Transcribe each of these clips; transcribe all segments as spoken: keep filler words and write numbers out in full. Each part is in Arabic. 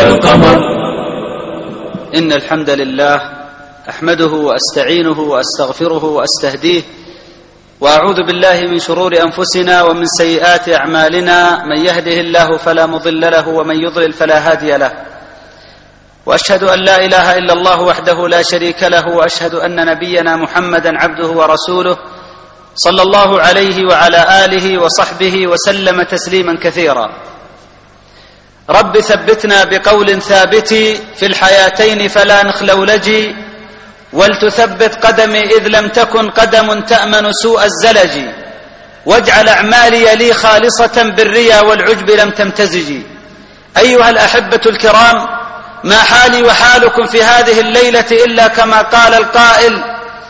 كالقمر. إن الحمد لله أحمده وأستعينه وأستغفره وأستهديه، وأعوذ بالله من شرور أنفسنا ومن سيئات أعمالنا، من يهده الله فلا مضل له ومن يضلل فلا هادي له، وأشهد أن لا إله إلا الله وحده لا شريك له، وأشهد أن نبينا محمدا عبده ورسوله صلى الله عليه وعلى آله وصحبه وسلم تسليما كثيرا. رب ثبتنا بقول ثابت في الحياتين فلا نخلولجي، ولتثبت قدمي إذ لم تكن قدم تأمن سوء الزلج، واجعل أعمالي لي خالصة بالريا والعجب لم تمتزجي. أيها الأحبة الكرام، ما حالي وحالكم في هذه الليلة إلا كما قال القائل: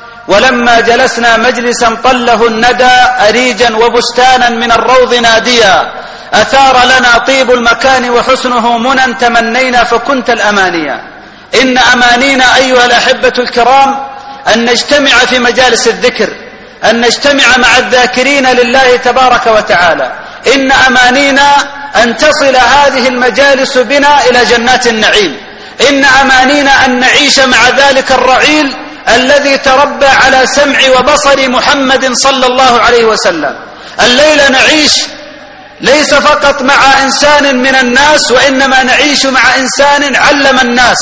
ولما جلسنا مجلسا طله الندى أريجا وبستانا من الروض ناديا، أثار لنا طيب المكان وحسنه منى تمنينا فكنت الأمانيا. إن أمانينا أيها الأحبة الكرام أن نجتمع في مجالس الذكر، أن نجتمع مع الذاكرين لله تبارك وتعالى. إن أمانينا أن تصل هذه المجالس بنا إلى جنات النعيم. إن أمانينا أن نعيش مع ذلك الرعيل الذي تربى على سمع وبصر محمد صلى الله عليه وسلم. الليلة نعيش ليس فقط مع إنسان من الناس، وإنما نعيش مع إنسان علم الناس.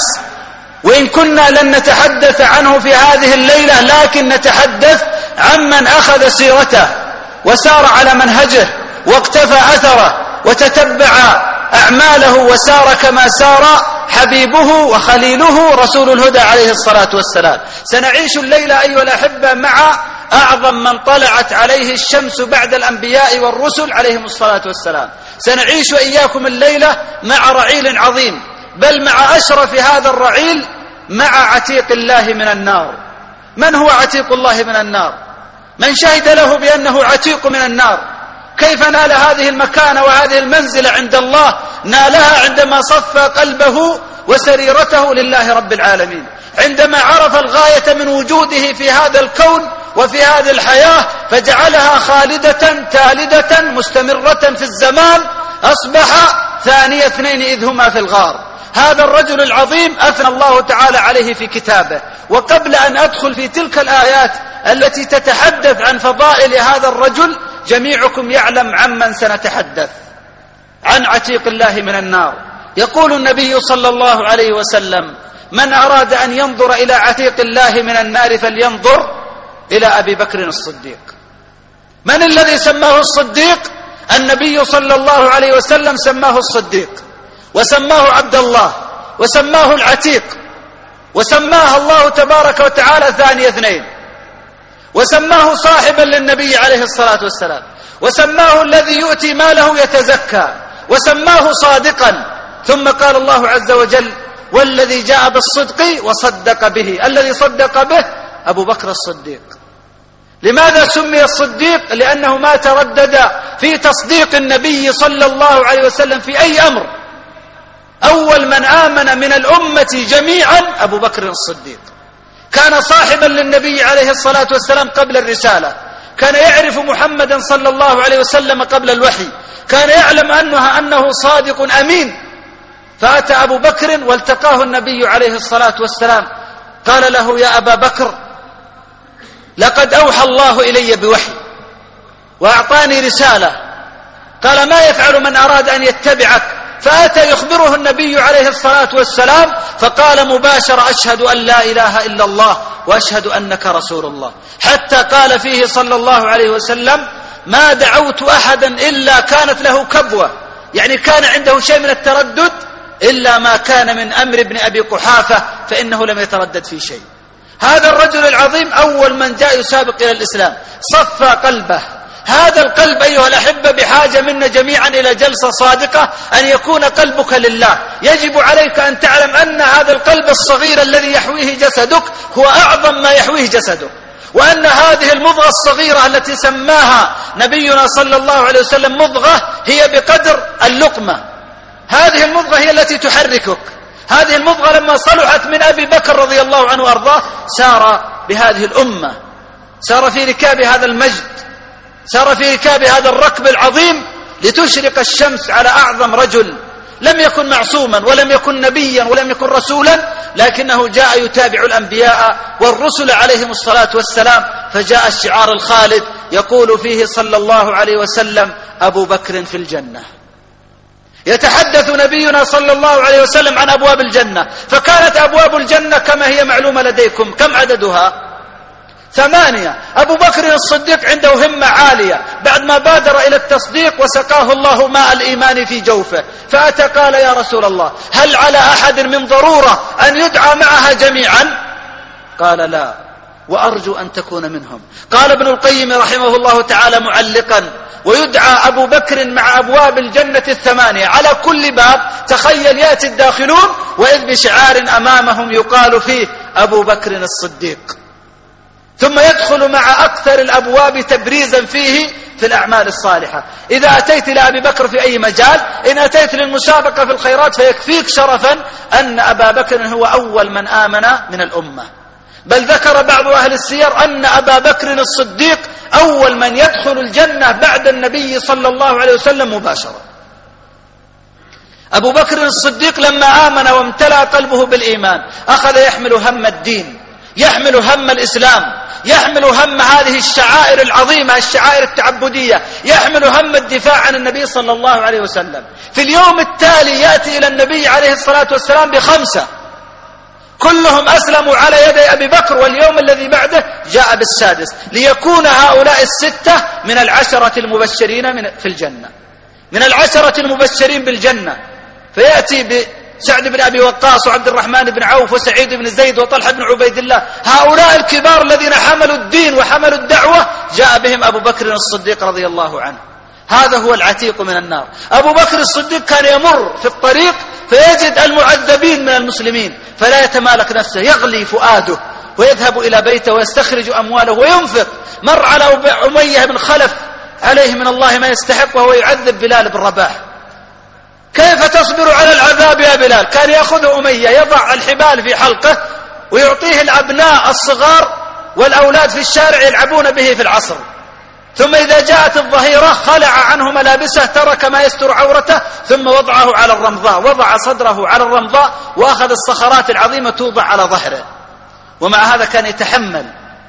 وإن كنا لن نتحدث عنه في هذه الليلة، لكن نتحدث عمن أخذ سيرته وسار على منهجه واقتفى أثره وتتبع أعماله وسار كما سار حبيبه وخليله رسول الهدى عليه الصلاة والسلام. سنعيش الليلة أيها الأحبة مع أعظم من طلعت عليه الشمس بعد الأنبياء والرسل عليهم الصلاة والسلام. سنعيش وإياكم الليلة مع رعيل عظيم، بل مع أشرف هذا الرعيل، مع عتيق الله من النار. من هو عتيق الله من النار؟ من شهد له بأنه عتيق من النار. كيف نال هذه المكانة وهذه المنزلة عند الله؟ نالها عندما صفى قلبه وسريرته لله رب العالمين، عندما عرف الغاية من وجوده في هذا الكون وفي هذه الحياة، فجعلها خالدة تالدة مستمرة في الزمان، أصبح ثاني اثنين إذ هما في الغار. هذا الرجل العظيم أثنى الله تعالى عليه في كتابه. وقبل أن أدخل في تلك الآيات التي تتحدث عن فضائل هذا الرجل، جميعكم يعلم عمن سنتحدث، عن عتيق الله من النار. يقول النبي صلى الله عليه وسلم: من أراد أن ينظر إلى عتيق الله من النار فلينظر إلى أبي بكر الصديق. من الذي سماه الصديق؟ النبي صلى الله عليه وسلم سماه الصديق، وسماه عبد الله، وسماه العتيق، وسماه الله تبارك وتعالى ثاني اثنين، وسماه صاحبا للنبي عليه الصلاة والسلام، وسماه الذي يؤتي ماله يتزكى، وسماه صادقا. ثم قال الله عز وجل: والذي جاء بالصدق وصدق به. الذي صدق به أبو بكر الصديق. لماذا سمي الصديق؟ لأنه ما تردد في تصديق النبي صلى الله عليه وسلم في أي أمر. أول من آمن من الأمة جميعا أبو بكر الصديق. كان صاحبا للنبي عليه الصلاة والسلام قبل الرسالة، كان يعرف محمدا صلى الله عليه وسلم قبل الوحي، كان يعلم أنها أنه صادق أمين. فأتى أبو بكر والتقاه النبي عليه الصلاة والسلام، قال له: يا أبا بكر، لقد أوحى الله إلي بوحي وأعطاني رسالة. قال: ما يفعل من أراد أن يتبعك؟ فأتى يخبره النبي عليه الصلاة والسلام، فقال مباشرة: أشهد أن لا إله إلا الله وأشهد أنك رسول الله. حتى قال فيه صلى الله عليه وسلم: ما دعوت أحدا إلا كانت له كبوة، يعني كان عنده شيء من التردد، إلا ما كان من أمر ابن أبي قحافة فإنه لم يتردد في شيء. هذا الرجل العظيم أول من جاء يسابق إلى الإسلام، صفى قلبه. هذا القلب أيها الأحبة بحاجة منا جميعا إلى جلسة صادقة، أن يكون قلبك لله. يجب عليك أن تعلم أن هذا القلب الصغير الذي يحويه جسدك هو أعظم ما يحويه جسدك، وأن هذه المضغة الصغيرة التي سماها نبينا صلى الله عليه وسلم مضغة هي بقدر اللقمة. هذه المضغة هي التي تحركك. هذه المضغة لما صلحت من أبي بكر رضي الله عنه وأرضاه سار بهذه الأمة، سار في ركاب هذا المجد، سار في ركاب هذا الركب العظيم، لتشرق الشمس على أعظم رجل لم يكن معصوما ولم يكن نبيا ولم يكن رسولا، لكنه جاء يتابع الأنبياء والرسل عليهم الصلاة والسلام. فجاء الشعار الخالد يقول فيه صلى الله عليه وسلم: أبو بكر في الجنة. يتحدث نبينا صلى الله عليه وسلم عن أبواب الجنة، فكانت أبواب الجنة كما هي معلومة لديكم. كم عددها؟ ثمانية. أبو بكر الصديق عنده همة عالية بعد ما بادر إلى التصديق وسقاه الله ماء الإيمان في جوفه، فأتى قال: يا رسول الله، هل على أحد من ضرورة أن يدعى معها جميعا؟ قال: لا، وأرجو أن تكون منهم. قال ابن القيم رحمه الله تعالى معلقا: ويدعى أبو بكر مع أبواب الجنة الثمانية، على كل باب تخيل يأتي الداخلون وإذ بشعار أمامهم يقال فيه: أبو بكر الصديق. ثم يدخل مع أكثر الأبواب تبريزا فيه في الأعمال الصالحة. إذا أتيت لأبي بكر في أي مجال، إن أتيت للمسابقة في الخيرات، فيكفيك شرفا أن أبا بكر هو أول من آمن من الأمة. بل ذكر بعض أهل السير أن أبا بكر الصديق أول من يدخل الجنة بعد النبي صلى الله عليه وسلم مباشرة. أبو بكر الصديق لما آمن وامتلأ قلبه بالإيمان أخذ يحمل هم الدين، يحمل هم الإسلام، يحمل هم هذه الشعائر العظيمة، الشعائر التعبدية، يحمل هم الدفاع عن النبي صلى الله عليه وسلم. في اليوم التالي يأتي إلى النبي عليه الصلاة والسلام بخمسة كلهم أسلموا على يدي أبي بكر، واليوم الذي بعده جاء بالسادس، ليكون هؤلاء الستة من العشرة المبشرين من في الجنة، من العشرة المبشرين بالجنة. فيأتي بسعد بن أبي وقاص وعبد الرحمن بن عوف وسعيد بن زيد وطلحة بن عبيد الله، هؤلاء الكبار الذين حملوا الدين وحملوا الدعوة، جاء بهم أبو بكر الصديق رضي الله عنه. هذا هو العتيق من النار. أبو بكر الصديق كان يمر في الطريق فيجد المعذبين من المسلمين فلا يتمالك نفسه، يغلي فؤاده ويذهب إلى بيته ويستخرج أمواله وينفق. مر على أمية بن خلف عليه من الله ما يستحق وهو يعذب بلال بن رباح. كيف تصبر على العذاب يا بلال؟ كان يأخذ أمية يضع الحبال في حلقه ويعطيه الأبناء الصغار والأولاد في الشارع يلعبون به في العصر، ثم إذا جاءت الظهيرة خلع عنه ملابسه، ترك ما يستر عورته، ثم وضعه على الرمضاء، وضع صدره على الرمضاء وأخذ الصخرات العظيمة توضع على ظهره، ومع هذا كان يتحمل.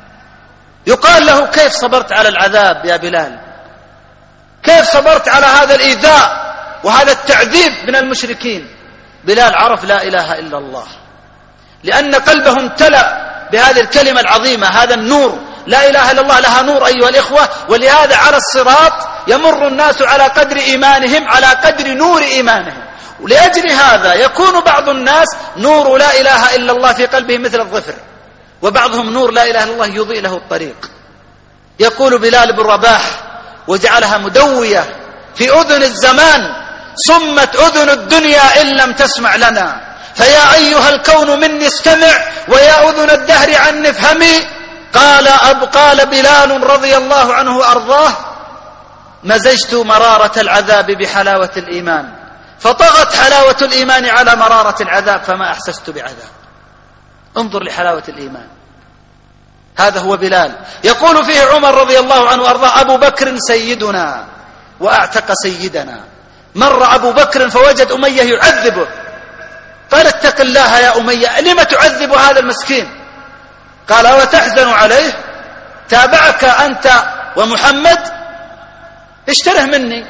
يقال له: كيف صبرت على العذاب يا بلال؟ كيف صبرت على هذا الإيذاء وهذا التعذيب من المشركين؟ بلال عرف لا إله إلا الله، لأن قلبه امتلأ بهذه الكلمة العظيمة، هذا النور. لا إله إلا الله لها نور أيها الإخوة، ولهذا على الصراط يمر الناس على قدر إيمانهم، على قدر نور إيمانهم. ولأجل هذا يكون بعض الناس نور لا إله إلا الله في قلبه مثل الظفر، وبعضهم نور لا إله إلا الله يضيء له الطريق. يقول بلال بن رباح: وجعلها مدوية في أذن الزمان، صمت أذن الدنيا إن لم تسمع لنا، فيا أيها الكون مني استمع، ويا أذن الدهر عني افهمي. قال أب قال بلال رضي الله عنه وأرضاه: مزجت مرارة العذاب بحلاوة الإيمان، فطغت حلاوة الإيمان على مرارة العذاب، فما أحسست بعذاب. انظر لحلاوة الإيمان. هذا هو بلال. يقول فيه عمر رضي الله عنه وأرضاه: أبو بكر سيدنا وأعتق سيدنا. مر أبو بكر فوجد أمية يعذبه، قال: اتق الله يا أمية، لم تعذب هذا المسكين؟ قال: وتحزن عليه؟ تابعك أنت ومحمد، اشتره مني.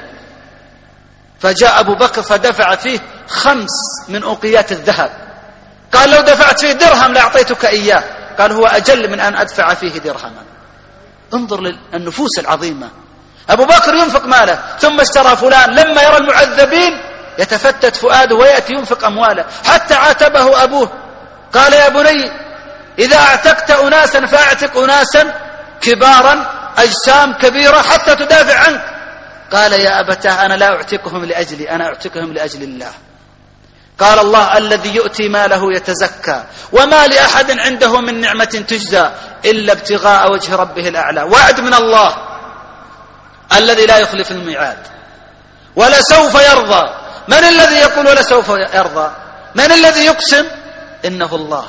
فجاء أبو بكر فدفع فيه خمس من أوقيات الذهب. قال: لو دفعت فيه درهم لأعطيتك إياه. قال: هو أجل من أن أدفع فيه درهما. انظر للنفوس العظيمة. أبو بكر ينفق ماله، ثم اشترى فلان. لما يرى المعذبين يتفتت فؤاده ويأتي ينفق أمواله، حتى عاتبه أبوه قال: يا بني، إذا اعتقت أناسا فاعتق أناسا كبارا أجسام كبيرة حتى تدافع عنك. قال: يا أبتاه، أنا لا أعتقهم لأجلي، أنا أعتقهم لأجل الله. قال: الله الذي يؤتي ماله يتزكى، وما لأحد عنده من نعمة تجزى إلا ابتغاء وجه ربه الأعلى. وعد من الله الذي لا يخلف الميعاد. ولسوف يرضى. من الذي يقول ولسوف يرضى؟ من الذي يقسم؟ إنه الله.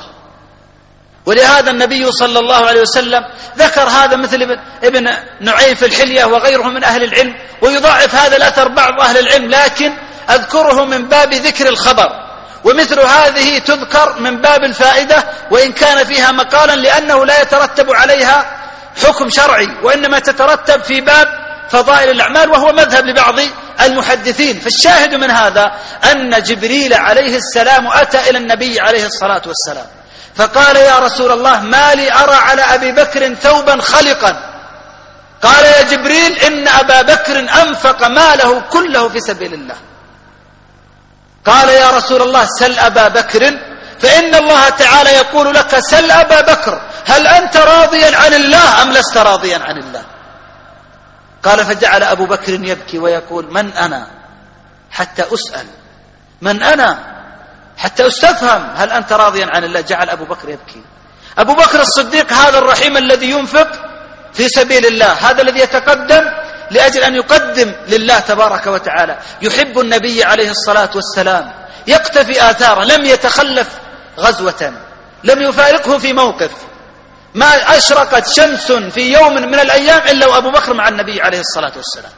ولهذا النبي صلى الله عليه وسلم ذكر هذا، مثل ابن نعيم في الحلية وغيره من أهل العلم، ويضاعف هذا الأثر بعض أهل العلم، لكن أذكره من باب ذكر الخبر، ومثل هذه تذكر من باب الفائدة وإن كان فيها مقالا، لأنه لا يترتب عليها حكم شرعي، وإنما تترتب في باب فضائل الأعمال، وهو مذهب لبعض المحدثين. فالشاهد من هذا أن جبريل عليه السلام أتى إلى النبي عليه الصلاة والسلام فقال: يا رسول الله، ما لي أرى على أبي بكر ثوبا خلقا. قال: يا جبريل، إن أبا بكر أنفق ماله كله في سبيل الله. قال: يا رسول الله، سل أبا بكر، فإن الله تعالى يقول لك: سل أبا بكر، هل أنت راضيا عن الله أم لست راضيا عن الله؟ قال: فجعل أبو بكر يبكي ويقول: من أنا حتى أسأل؟ من أنا حتى أستفهم هل أنت راضيا عن الله؟ جعل أبو بكر يبكي. أبو بكر الصديق هذا الرحيم الذي ينفق في سبيل الله، هذا الذي يتقدم لأجل أن يقدم لله تبارك وتعالى، يحب النبي عليه الصلاة والسلام، يقتفي آثاره، لم يتخلف غزوة، لم يفارقه في موقف، ما أشرقت شمس في يوم من الأيام إلا وأبو بكر مع النبي عليه الصلاة والسلام.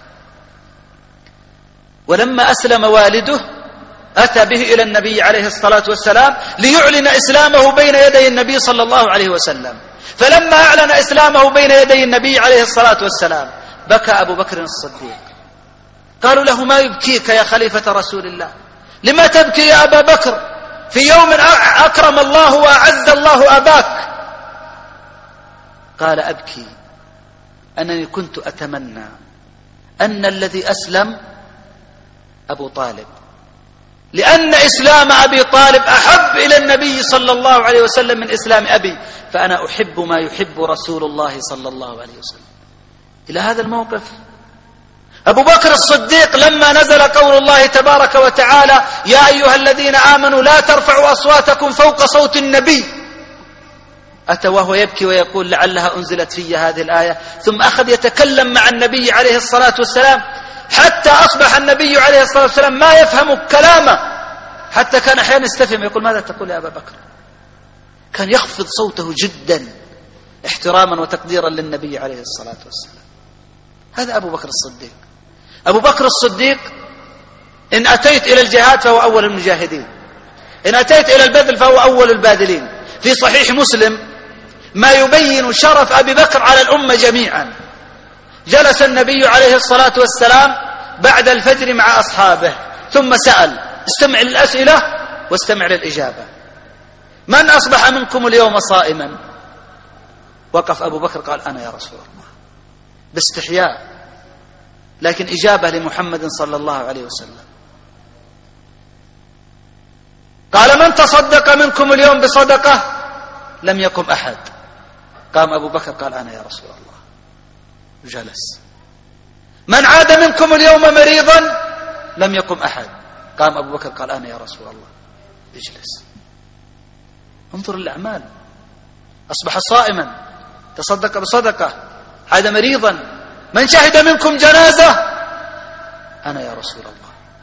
ولما أسلم والده أتى به إلى النبي عليه الصلاة والسلام ليعلن إسلامه بين يدي النبي صلى الله عليه وسلم. فلما أعلن إسلامه بين يدي النبي عليه الصلاة والسلام بكى أبو بكر الصديق. قالوا له: ما يبكيك يا خليفة رسول الله؟ لما تبكي يا أبا بكر في يوم أكرم الله وأعز الله أباك؟ قال: أبكي أنني كنت أتمنى أن الذي أسلم أبو طالب، لأن إسلام أبي طالب أحب إلى النبي صلى الله عليه وسلم من إسلام أبي، فأنا أحب ما يحب رسول الله صلى الله عليه وسلم. إلى هذا الموقف أبو بكر الصديق لما نزل قول الله تبارك وتعالى: يا أيها الذين آمنوا لا ترفعوا أصواتكم فوق صوت النبي، أتى وهو يبكي ويقول: لعلها أنزلت في هذه الآية. ثم أخذ يتكلم مع النبي عليه الصلاة والسلام حتى أصبح النبي عليه الصلاة والسلام ما يفهم كلامه، حتى كان أحيانا يستفهم يقول: ماذا تقول يا أبا بكر؟ كان يخفض صوته جدا احتراما وتقديرا للنبي عليه الصلاة والسلام. هذا أبو بكر الصديق. أبو بكر الصديق إن أتيت إلى الجهاد فهو أول المجاهدين، إن أتيت إلى البذل فهو أول الباذلين. في صحيح مسلم ما يبين شرف أبي بكر على الأمة جميعا. جلس النبي عليه الصلاة والسلام بعد الفجر مع أصحابه ثم سأل، استمع للأسئلة واستمع للإجابة: من أصبح منكم اليوم صائما؟ وقف أبو بكر قال: أنا يا رسول الله، باستحياء، لكن إجابة لمحمد صلى الله عليه وسلم. قال: من تصدق منكم اليوم بصدقة؟ لم يقم أحد. قام أبو بكر قال: أنا يا رسول الله. جلس. من عاد منكم اليوم مريضا؟ لم يقم أحد. قام أبو بكر قال: أنا يا رسول الله. اجلس. انظر الأعمال. أصبح صائما، تصدق بصدقة، عاد مريضا. من شهد منكم جنازة؟ أنا يا رسول الله.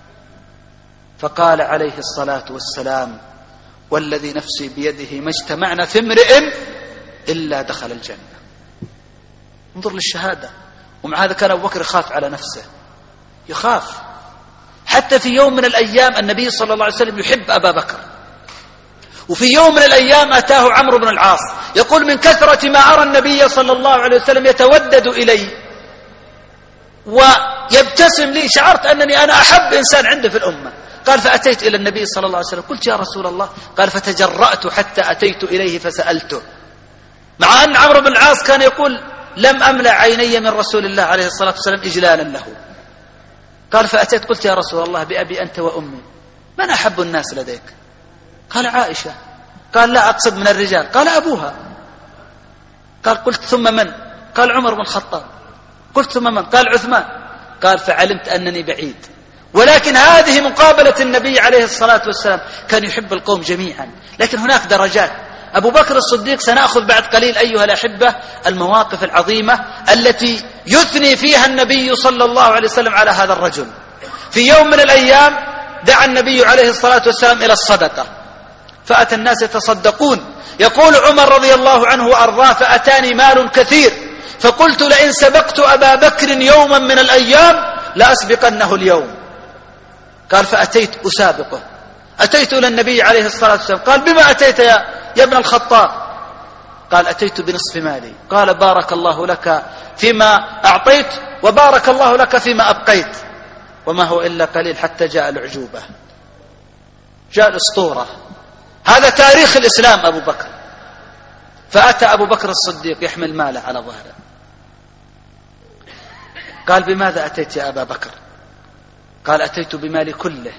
فقال عليه الصلاة والسلام: والذي نفسي بيده ما اجتمعنا في امرئ إلا دخل الجنة. انظر للشهادة. ومع هذا كان أبو بكر يخاف على نفسه، يخاف. حتى في يوم من الأيام النبي صلى الله عليه وسلم يحب أبا بكر، وفي يوم من الأيام أتاه عمرو بن العاص يقول: من كثرة ما أرى النبي صلى الله عليه وسلم يتودد إلي ويبتسم لي شعرت أنني أنا أحب إنسان عنده في الأمة. قال: فأتيت إلى النبي صلى الله عليه وسلم قلت: يا رسول الله. قال: فتجرأت حتى أتيت إليه فسألته، مع أن عمرو بن العاص كان يقول: لم أملأ عيني من رسول الله عليه الصلاة والسلام إجلالا له. قال: فأتيت قلت: يا رسول الله، بأبي أنت وأمي من أحب الناس لديك؟ قال: عائشة. قال: لا أقصد من الرجال. قال: أبوها. قال: قلت: ثم من؟ قال: عمر بن الخطاب. قلت: ثم من؟ قال: عثمان. قال: فعلمت أنني بعيد. ولكن هذه مقابلة النبي عليه الصلاة والسلام، كان يحب القوم جميعا، لكن هناك درجات. أبو بكر الصديق سنأخذ بعد قليل أيها الأحبة المواقف العظيمة التي يثني فيها النبي صلى الله عليه وسلم على هذا الرجل. في يوم من الأيام دعا النبي عليه الصلاة والسلام إلى الصدقة، فأتى الناس يتصدقون. يقول عمر رضي الله عنه وأرضاه: فأتاني مال كثير فقلت: لئن سبقت أبا بكر يوما من الأيام لأسبقنه اليوم. قال فأتيت أسابقه، أتيت إلى النبي عليه الصلاة والسلام. قال بما أتيت يا, يا ابن الخطاب؟ قال أتيت بنصف مالي. قال بارك الله لك فيما أعطيت وبارك الله لك فيما أبقيت. وما هو إلا قليل حتى جاء العجوبة، جاء الأسطورة. هذا تاريخ الإسلام أبو بكر. فأتى أبو بكر الصديق يحمل ماله على ظهره. قال بماذا أتيت يا أبا بكر؟ قال أتيت بمالي كله.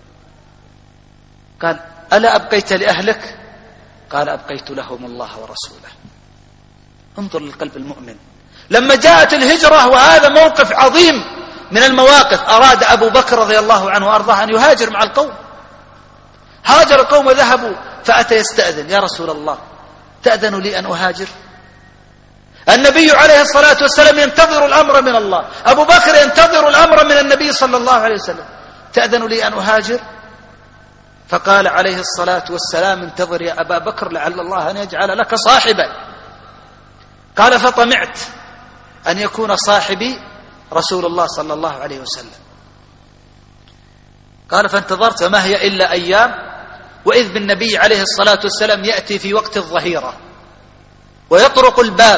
قال ألا أبقيت لأهلك؟ قال أبقيت لهم الله ورسوله. انظر للقلب المؤمن. لما جاءت الهجرة، وهذا موقف عظيم من المواقف، أراد أبو بكر رضي الله عنه وأرضاه أن يهاجر مع القوم. هاجر القوم وذهبوا، فأتى يستأذن: يا رسول الله تأذن لي أن أهاجر؟ النبي عليه الصلاة والسلام ينتظر الأمر من الله، أبو بكر ينتظر الأمر من النبي صلى الله عليه وسلم. تأذن لي أن أهاجر؟ فقال عليه الصلاة والسلام: انتظر يا أبا بكر لعل الله أن يجعل لك صاحبا. قال فطمعت أن يكون صاحبي رسول الله صلى الله عليه وسلم. قال فانتظرت، وما هي إلا أيام، وإذ بالنبي عليه الصلاة والسلام يأتي في وقت الظهيرة ويطرق الباب،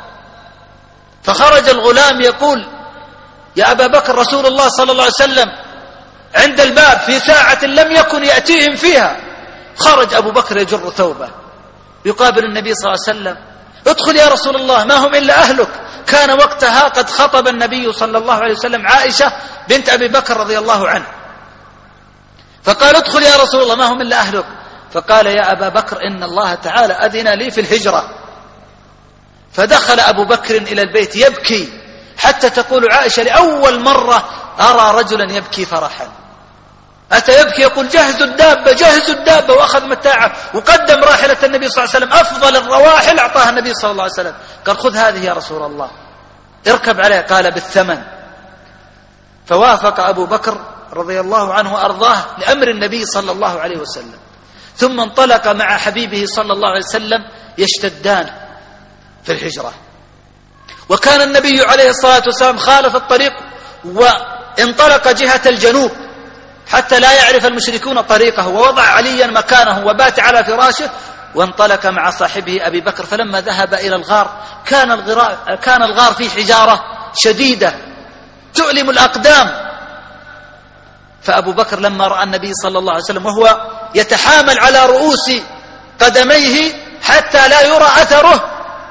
فخرج الغلام يقول: يا أبا بكر رسول الله صلى الله عليه وسلم عند الباب في ساعة لم يكن يأتيهم فيها. خرج أبو بكر يجر ثوبه يقابل النبي صلى الله عليه وسلم: ادخل يا رسول الله، ما هم إلا أهلك. كان وقتها قد خطب النبي صلى الله عليه وسلم عائشة بنت أبي بكر رضي الله عنه، فقال: ادخل يا رسول الله، ما هم إلا أهلك. فقال: يا أبا بكر إن الله تعالى أذن لي في الهجرة. فدخل أبو بكر إلى البيت يبكي، حتى تقول عائشة: لأول مرة أرى رجلا يبكي فرحا. أتى يبكي يقول: جهزوا الدابة جهزوا الدابة، وأخذ متاعه وقدم راحلة النبي صلى الله عليه وسلم، أفضل الرواحل أعطاها النبي صلى الله عليه وسلم. قال: خذ هذه يا رسول الله، اركب عليها. قال: بالثمن. فوافق أبو بكر رضي الله عنه وأرضاه لأمر النبي صلى الله عليه وسلم، ثم انطلق مع حبيبه صلى الله عليه وسلم يشتدان في الهجرة. وكان النبي عليه الصلاة والسلام خالف الطريق وانطلق جهة الجنوب حتى لا يعرف المشركون طريقه، ووضع عليا مكانه وبات على فراشه، وانطلق مع صاحبه أبي بكر. فلما ذهب إلى الغار كان الغار, كان الغار فيه حجارة شديدة تؤلم الأقدام. فأبو بكر لما رأى النبي صلى الله عليه وسلم وهو يتحامل على رؤوس قدميه حتى لا يرى أثره،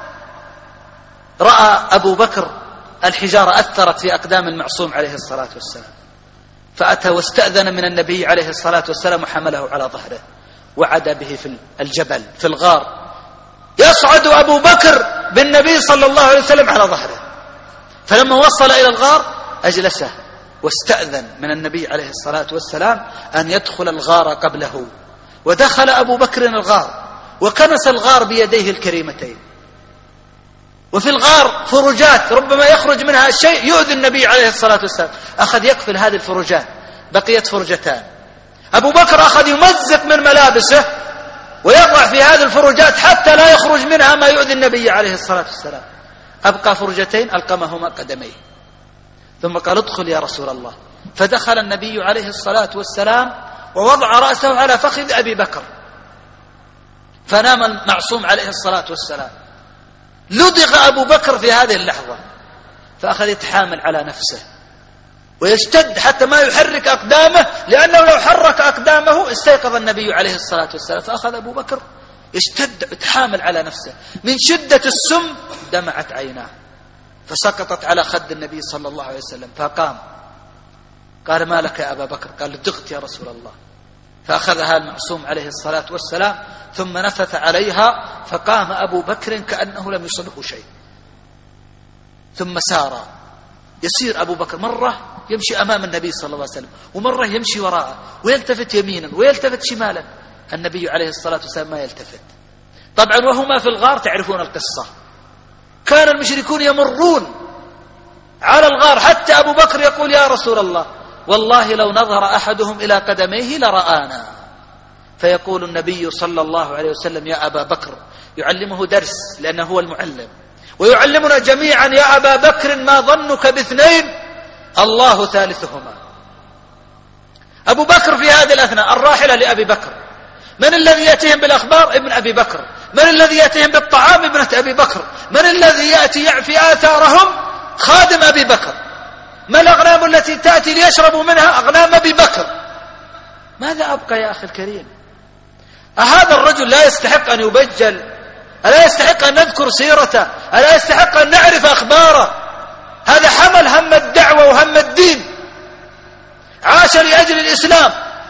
رأى أبو بكر الحجارة أثرت في أقدام المعصوم عليه الصلاة والسلام، فأتى واستأذن من النبي عليه الصلاة والسلام وحمله على ظهره وعدا به في الجبل في الغار. يصعد أبو بكر بالنبي صلى الله عليه وسلم على ظهره. فلما وصل إلى الغار أجلسه واستأذن من النبي عليه الصلاة والسلام أن يدخل الغار قبله. ودخل أبو بكر الغار وكنس الغار بيديه الكريمتين، وفي الغار فرجات ربما يخرج منها شيء يؤذي النبي عليه الصلاة والسلام. أخذ يقفل هذه الفرجات، بقيت فرجتان. أبو بكر أخذ يمزق من ملابسه ويضع في هذه الفرجات حتى لا يخرج منها ما يؤذي النبي عليه الصلاة والسلام. أبقى فرجتين ألقمهما قدميه، ثم قال: ادخل يا رسول الله. فدخل النبي عليه الصلاة والسلام ووضع رأسه على فخذ أبي بكر، فنام المعصوم عليه الصلاة والسلام. لدغ أبو بكر في هذه اللحظة، فأخذ يتحامل على نفسه ويشتد حتى ما يحرك أقدامه، لأنه لو حرك أقدامه استيقظ النبي عليه الصلاة والسلام. فأخذ أبو بكر يشتد يتحامل على نفسه، من شدة السم دمعت عيناه فسقطت على خد النبي صلى الله عليه وسلم. فقام قال: ما لك يا أبا بكر؟ قال: لدغت يا رسول الله. فأخذها المعصوم عليه الصلاة والسلام ثم نفث عليها، فقام أبو بكر كأنه لم يصبه شيء، ثم سار. يسير أبو بكر مرة يمشي أمام النبي صلى الله عليه وسلم، ومرة يمشي وراءه ويلتفت يمينا ويلتفت شمالا. النبي عليه الصلاة والسلام ما يلتفت. طبعا وهما في الغار تعرفون القصة، كان المشركون يمرون على الغار حتى أبو بكر يقول: يا رسول الله والله لو نظر أحدهم إلى قدميه لرآنا. فيقول النبي صلى الله عليه وسلم: يا أبا بكر، يعلمه درس لأنه هو المعلم، ويعلمنا جميعا: يا أبا بكر ما ظنك باثنين الله ثالثهما. أبو بكر في هذه الأثناء الراحلة لأبي بكر، من الذي يأتيهم بالأخبار؟ ابن أبي بكر. من الذي يأتيهم بالطعام؟ ابنة أبي بكر. من الذي يأتي في آثارهم؟ خادم أبي بكر. ما الأغنام التي تأتي ليشربوا منها؟ أغنام أبي بكر. ماذا أبقى يا أخي الكريم؟ أهذا الرجل لا يستحق أن يبجل؟ ألا يستحق أن نذكر سيرته؟ ألا يستحق أن نعرف أخباره؟ هذا حمل هم الدعوة وهم الدين، عاش لأجل الإسلام،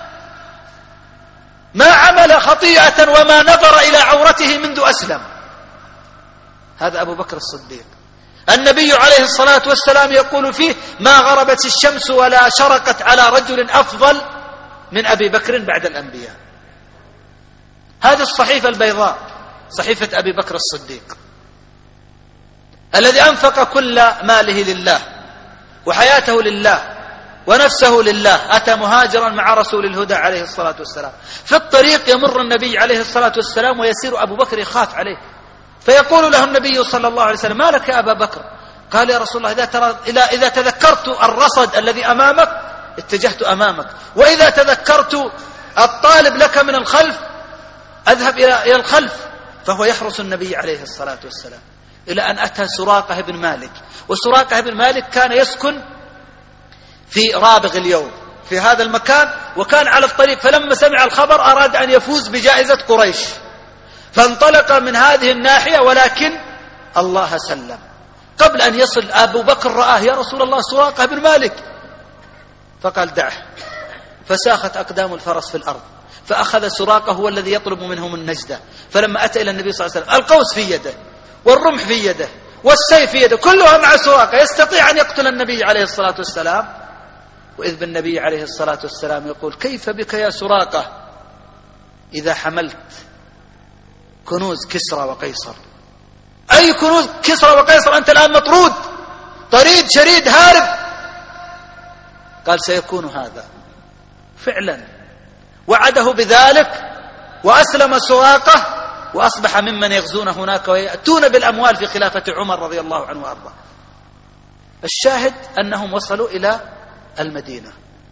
ما عمل خطيئة وما نظر إلى عورته منذ أسلم. هذا أبو بكر الصديق. النبي عليه الصلاة والسلام يقول فيه: ما غربت الشمس ولا شرقت على رجل أفضل من أبي بكر بعد الأنبياء. هذه الصحيفة البيضاء، صحيفة أبي بكر الصديق، الذي أنفق كل ماله لله وحياته لله ونفسه لله. أتى مهاجرا مع رسول الهدى عليه الصلاة والسلام، في الطريق يمر النبي عليه الصلاة والسلام ويسير أبو بكر يخاف عليه، فيقول له النبي صلى الله عليه وسلم: ما لك يا أبا بكر؟ قال: يا رسول الله، إذا, ترى إذا تذكرت الرصد الذي أمامك اتجهت أمامك، وإذا تذكرت الطالب لك من الخلف أذهب إلى الخلف. فهو يحرس النبي عليه الصلاة والسلام إلى أن أتى سراقة بن مالك. وسراقة بن مالك كان يسكن في رابغ اليوم في هذا المكان، وكان على الطريق، فلما سمع الخبر أراد أن يفوز بجائزة قريش، فانطلق من هذه الناحية، ولكن الله سلم. قبل أن يصل أبو بكر رآه: يا رسول الله، سراقة بن مالك. فقال: دعه. فساخت أقدام الفرس في الأرض، فأخذ سراقة هو الذي يطلب منهم النجدة. فلما أتى إلى النبي صلى الله عليه وسلم القوس في يده والرمح في يده والسيف في يده، كلها مع سراقة، يستطيع أن يقتل النبي عليه الصلاة والسلام. وإذ بالنبي عليه الصلاة والسلام يقول: كيف بك يا سراقة إذا حملت كنوز كسرى وقيصر؟ أي كنوز كسرى وقيصر؟ أنت الآن مطرود، طريد شريد هارب. قال: سيكون هذا. فعلا وعده بذلك، وأسلم سراقة، وأصبح ممن يغزون هناك ويأتون بالأموال في خلافة عمر رضي الله عنه وأرضاه. الشاهد أنهم وصلوا إلى المدينة.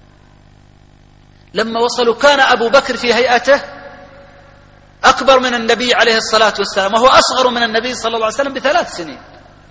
لما وصلوا كان أبو بكر في هيئته أكبر من النبي عليه الصلاة والسلام، وهو أصغر من النبي صلى الله عليه وسلم بثلاث سنين.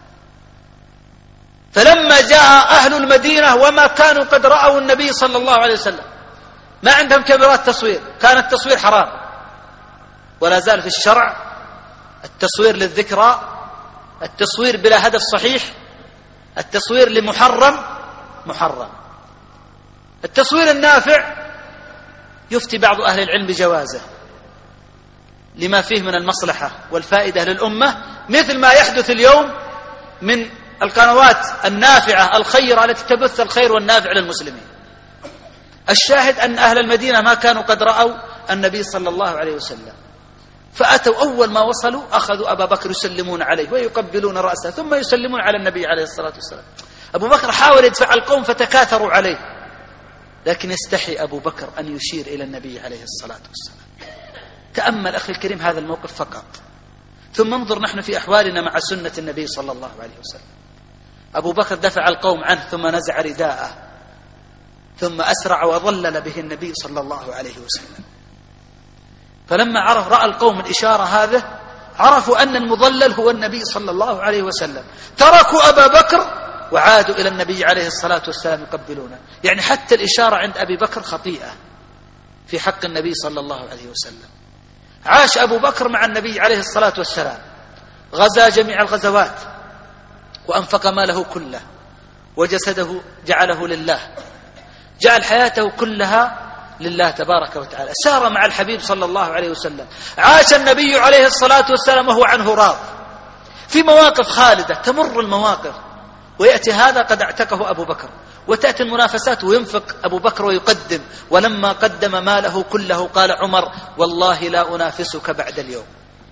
فلما جاء أهل المدينة وما كانوا قد رأوا النبي صلى الله عليه وسلم، ما عندهم كاميرات تصوير، كان التصوير حرام، ولا زال في الشرع التصوير للذكرى، التصوير بلا هدف صحيح، التصوير لمحرم محرم. التصوير النافع يفتي بعض أهل العلم بجوازه لما فيه من المصلحة والفائدة للأمة، مثل ما يحدث اليوم من القنوات النافعة الخيرة التي تبث الخير والنافع للمسلمين. الشاهد أن أهل المدينة ما كانوا قد رأوا النبي صلى الله عليه وسلم، فأتوا أول ما وصلوا أخذوا أبا بكر يسلمون عليه ويقبلون رأسه، ثم يسلمون على النبي عليه الصلاة والسلام. أبو بكر حاول يدفع القوم فتكاثروا عليه، لكن يستحي أبو بكر أن يشير إلى النبي عليه الصلاة والسلام. تأمل أخي الكريم هذا الموقف فقط، ثم انظر نحن في أحوالنا مع سنة النبي صلى الله عليه وسلم. أبو بكر دفع القوم عنه، ثم نزع رداءه، ثم أسرع وظلل به النبي صلى الله عليه وسلم. فلما عرف رأى القوم الإشارة هذه، عرفوا أن المظلل هو النبي صلى الله عليه وسلم، تركوا أبا بكر وعادوا إلى النبي عليه الصلاة والسلام يقبلونه. يعني حتى الإشارة عند أبي بكر خطيئة في حق النبي صلى الله عليه وسلم. عاش أبو بكر مع النبي عليه الصلاة والسلام، غزا جميع الغزوات، وأنفق ماله كله، وجسده جعله لله، جعل حياته كلها لله تبارك وتعالى، سار مع الحبيب صلى الله عليه وسلم. عاش النبي عليه الصلاة والسلام وهو عنه راض في مواقف خالدة، تمر المواقف ويأتي هذا قد اعتقه أبو بكر، وتأتي المنافسات وينفق أبو بكر ويقدم. ولما قدم ماله كله قال عمر: والله لا أنافسك بعد اليوم.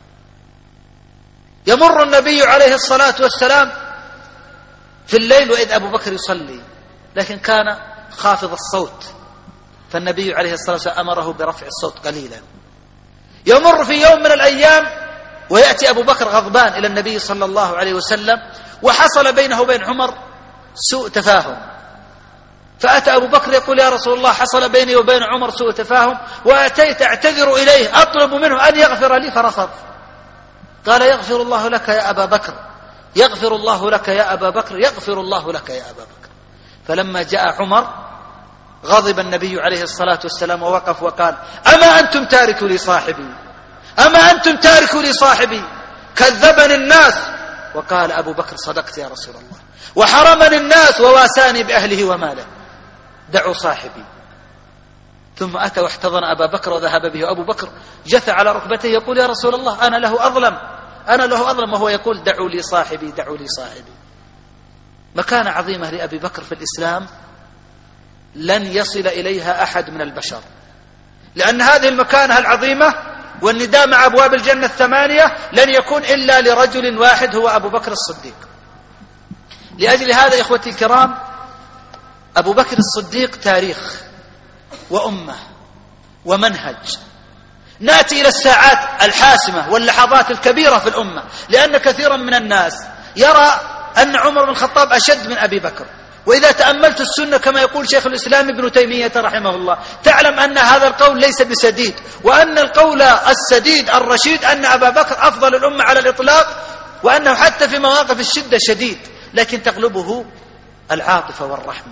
يمر النبي عليه الصلاة والسلام في الليل وإذ أبو بكر يصلي، لكن كان خافض الصوت، فالنبي عليه الصلاة والسلام أمره برفع الصوت قليلا. يمر في يوم من الأيام ويأتي أبو بكر غضبان إلى النبي صلى الله عليه وسلم، وحصل بينه وبين عمر سوء تفاهم، فأتى أبو بكر يقول يا رسول الله حصل بيني وبين عمر سوء تفاهم، وأتيت أعتذر إليه أطلب منه أن يغفر لي فرفض. قال يغفر الله لك يا أبا بكر، يغفر الله لك يا أبا بكر، يغفر الله لك يا أبا بكر. فلما جاء عمر غضب النبي عليه الصلاة والسلام ووقف وقال أما أنتم تاركوا لي صاحبي، أما أنتم تاركوا لي صاحبي، كذبني الناس. وقال أبو بكر صدقت يا رسول الله، وحرمني الناس وواساني بأهله وماله، دعوا صاحبي. ثم أتى واحتضن أبا بكر وذهب به. أبو بكر جثى على ركبته يقول يا رسول الله أنا له أظلم، أنا له أظلم، وهو يقول دعوا لي صاحبي، دعوا لي صاحبي. مكانة عظيمة لأبي بكر في الإسلام لن يصل إليها أحد من البشر، لأن هذه المكانة العظيمة والنداء مع أبواب الجنة الثمانية لن يكون إلا لرجل واحد هو أبو بكر الصديق. لأجل هذا إخوتي الكرام، أبو بكر الصديق تاريخ وأمة ومنهج. نأتي إلى الساعات الحاسمة واللحظات الكبيرة في الأمة، لأن كثيرا من الناس يرى أن عمر بن الخطاب أشد من أبي بكر. وإذا تأملت السنة كما يقول شيخ الإسلام ابن تيمية رحمه الله تعلم أن هذا القول ليس بسديد، وأن القول السديد الرشيد أن أبا بكر أفضل الأمة على الإطلاق، وأنه حتى في مواقف الشدة شديد، لكن تغلبه العاطفة والرحمة.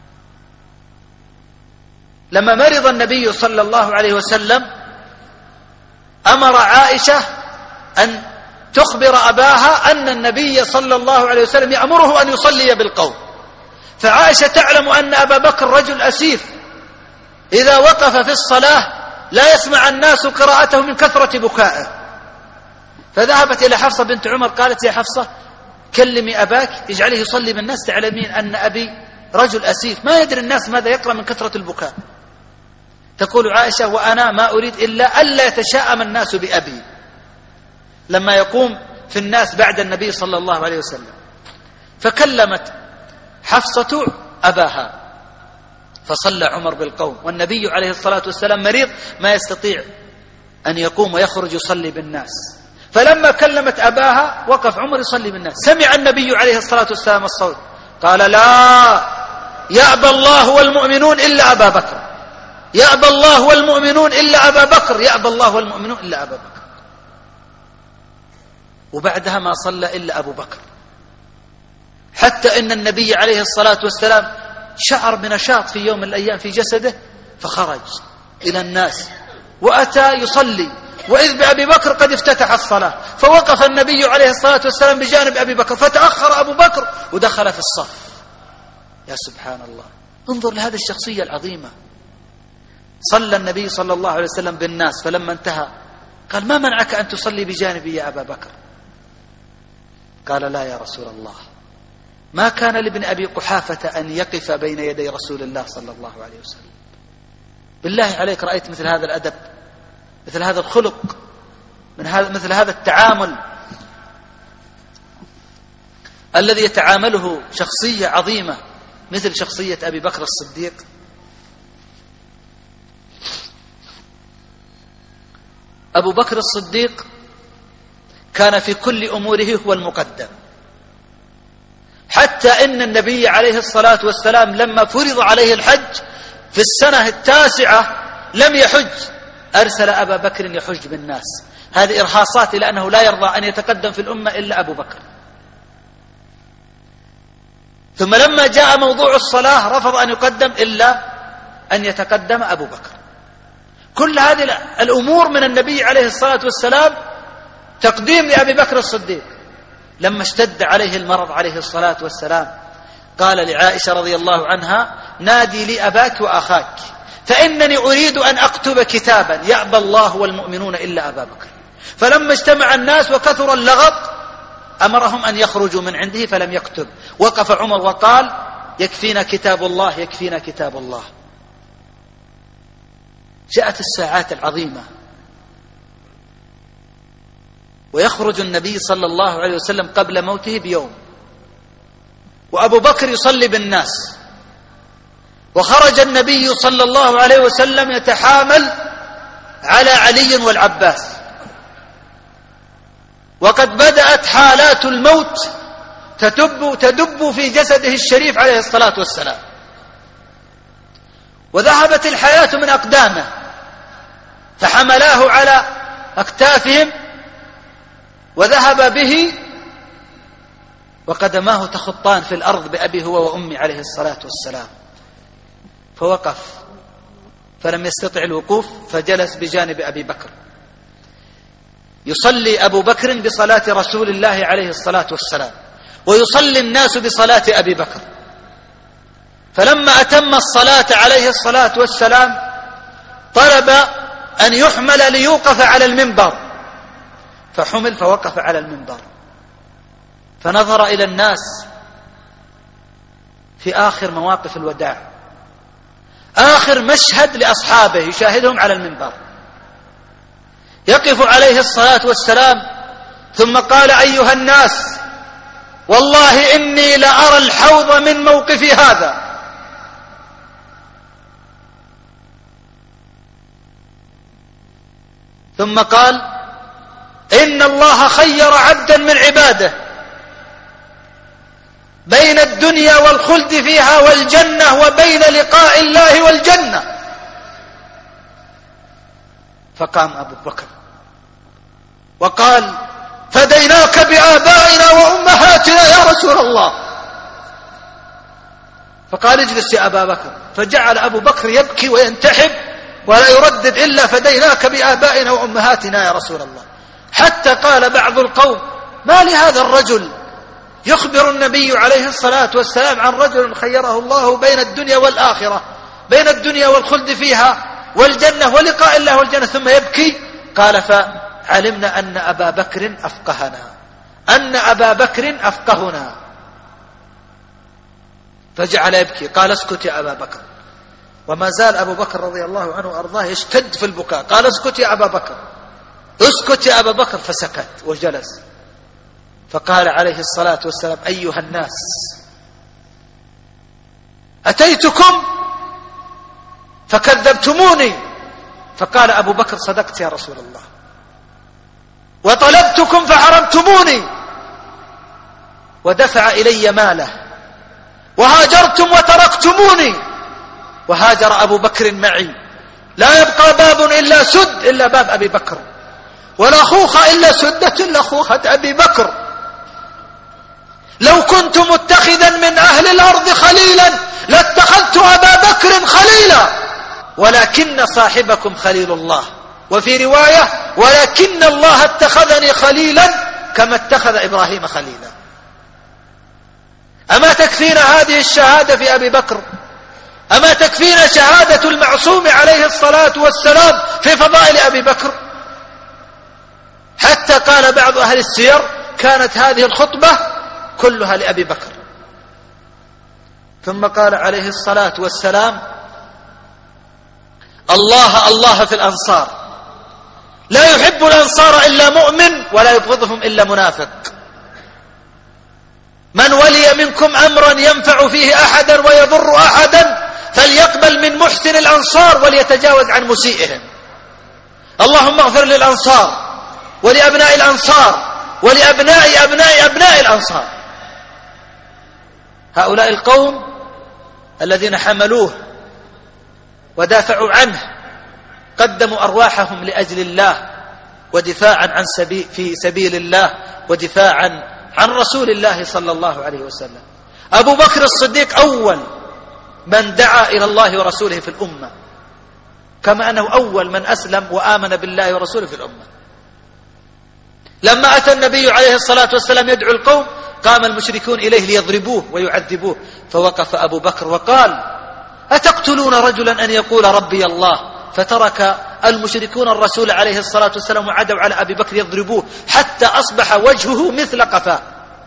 لما مرض النبي صلى الله عليه وسلم أمر عائشة أن تخبر أباها أن النبي صلى الله عليه وسلم يأمره أن يصلي بالقوم. فعائشة تعلم أن أبا بكر رجل أسيف، إذا وقف في الصلاة لا يسمع الناس قراءته من كثرة بكائه. فذهبت إلى حفصة بنت عمر قالت يا حفصة كلمي أباك اجعله يصلي بالناس، تعلمين أن أبي رجل أسيف ما يدري الناس ماذا يقرأ من كثرة البكاء. تقول عائشة وأنا ما أريد إلا ألا يتشاءم الناس بأبي لما يقوم في الناس بعد النبي صلى الله عليه وسلم. فكلمت حفصة أباها فصلى عمر بالقوم، والنبي عليه الصلاة والسلام مريض ما يستطيع أن يقوم ويخرج يصلي بالناس. فلما كلمت أباها وقف عمر يصلي بالناس. سمع النبي عليه الصلاة والسلام الصوت قال لا يأبى الله والمؤمنون إلا أبا بكر، يأبى الله والمؤمنون إلا أبا بكر، يأبى الله والمؤمنون إلا أبا بكر. وبعدها ما صلى إلا أبو بكر، حتى إن النبي عليه الصلاة والسلام شعر بنشاط في يوم من الأيام في جسده فخرج إلى الناس وأتى يصلي، وإذ بأبي بكر قد افتتح الصلاة، فوقف النبي عليه الصلاة والسلام بجانب أبي بكر، فتأخر أبو بكر ودخل في الصف. يا سبحان الله، انظر لهذه الشخصية العظيمة. صلى النبي صلى الله عليه وسلم بالناس، فلما انتهى قال ما منعك أن تصلي بجانبي يا أبا بكر؟ قال لا يا رسول الله، ما كان لابن أبي قحافة أن يقف بين يدي رسول الله صلى الله عليه وسلم. بالله عليك رأيت مثل هذا الأدب، مثل هذا الخلق، من هذا مثل هذا التعامل الذي يتعامله شخصية عظيمة مثل شخصية أبي بكر الصديق؟ أبو بكر الصديق كان في كل أموره هو المقدم، حتى إن النبي عليه الصلاة والسلام لما فرض عليه الحج في السنة التاسعة لم يحج، أرسل أبا بكر يحج بالناس. هذه إرهاصات إلى أنه لا يرضى أن يتقدم في الأمة إلا أبو بكر. ثم لما جاء موضوع الصلاة رفض أن يقدم إلا أن يتقدم أبو بكر. كل هذه الأمور من النبي عليه الصلاة والسلام تقديم لأبي بكر الصديق. لما اشتد عليه المرض عليه الصلاة والسلام قال لعائشة رضي الله عنها نادي لي أباك وأخاك فإنني أريد أن أكتب كتابا يأبى الله والمؤمنون إلا أبا بكر. فلما اجتمع الناس وكثر اللغط أمرهم أن يخرجوا من عنده فلم يكتب. وقف عمر وقال يكفينا كتاب الله، يكفينا كتاب الله. جاءت الساعات العظيمة ويخرج النبي صلى الله عليه وسلم قبل موته بيوم، وأبو بكر يصلي بالناس، وخرج النبي صلى الله عليه وسلم يتحامل على علي والعباس، وقد بدأت حالات الموت تدب, تدب في جسده الشريف عليه الصلاة والسلام. وذهبت الحياة من أقدامه، فحملاه على أكتافهم وذهب به وقدماه تخطان في الأرض بأبي هو وأمي عليه الصلاة والسلام. فوقف فلم يستطع الوقوف، فجلس بجانب أبي بكر. يصلي أبو بكر بصلاة رسول الله عليه الصلاة والسلام، ويصلي الناس بصلاة أبي بكر. فلما أتم الصلاة عليه الصلاة والسلام طلب أن يحمل ليوقف على المنبر، فحمل فوقف على المنبر، فنظر إلى الناس في آخر مواقف الوداع، آخر مشهد لأصحابه يشاهدهم على المنبر. يقف عليه الصلاة والسلام ثم قال: أيها الناس، والله إني لأرى الحوض من موقفي هذا. ثم قال: إن الله خير عبدا من عباده بين الدنيا والخلد فيها والجنة وبين لقاء الله والجنة. فقام أبو بكر وقال: فديناك بآبائنا وأمهاتنا يا رسول الله. فقال: اجلس يا أبا بكر. فجعل أبو بكر يبكي وينتحب ولا يردد إلا فديناك بآبائنا وأمهاتنا يا رسول الله. حتى قال بعض القوم: ما لهذا الرجل يخبر النبي عليه الصلاة والسلام عن رجل خيره الله بين الدنيا والآخرة، بين الدنيا والخلد فيها والجنة ولقاء الله والجنة، ثم يبكي؟ قال: فعلمنا أن أبا بكر أفقهنا، أن أبا بكر أفقهنا. فجعل يبكي. قال: اسكت يا أبا بكر. وما زال أبو بكر رضي الله عنه وأرضاه يشتد في البكاء. قال: اسكت يا أبا بكر، اسكت يا أبا بكر. فسكت وجلس. فقال عليه الصلاة والسلام: أيها الناس، أتيتكم فكذبتموني. فقال أبو بكر: صدقت يا رسول الله. وطلبتكم فحرمتموني. ودفع إلي ماله. وهاجرتم وتركتموني. وهاجر أبو بكر معي. لا يبقى باب إلا سد إلا باب أبي بكر، ولا خوخة إلا سدة إلا خوخة أبي بكر. لو كنت متخذا من أهل الأرض خليلا لاتخذت أبا بكر خليلا، ولكن صاحبكم خليل الله. وفي رواية: ولكن الله اتخذني خليلا كما اتخذ إبراهيم خليلا. أما تكفينا هذه الشهادة في أبي بكر؟ أما تكفينا شهادة المعصوم عليه الصلاة والسلام في فضائل أبي بكر؟ حتى قال بعض أهل السير: كانت هذه الخطبة كلها لأبي بكر. ثم قال عليه الصلاة والسلام: الله الله في الأنصار، لا يحب الأنصار إلا مؤمن ولا يبغضهم إلا منافق. من ولي منكم أمرا ينفع فيه أحدا ويضر أحدا فليقبل من محسن الأنصار وليتجاوز عن مسيئهم. اللهم اغفر للأنصار ولأبناء الأنصار ولأبناء أبناء أبناء الأنصار. هؤلاء القوم الذين حملوه ودافعوا عنه قدموا أرواحهم لأجل الله ودفاعا عن سبيل في سبيل الله ودفاعا عن رسول الله صلى الله عليه وسلم. أبو بكر الصديق أول من دعا إلى الله ورسوله في الأمة، كما أنه أول من أسلم وآمن بالله ورسوله في الأمة. لما أتى النبي عليه الصلاة والسلام يدعو القوم قام المشركون إليه ليضربوه ويعذبوه، فوقف أبو بكر وقال: أتقتلون رجلا أن يقول ربي الله؟ فترك المشركون الرسول عليه الصلاة والسلام وعدوا على أبي بكر يضربوه حتى أصبح وجهه مثل قفاه،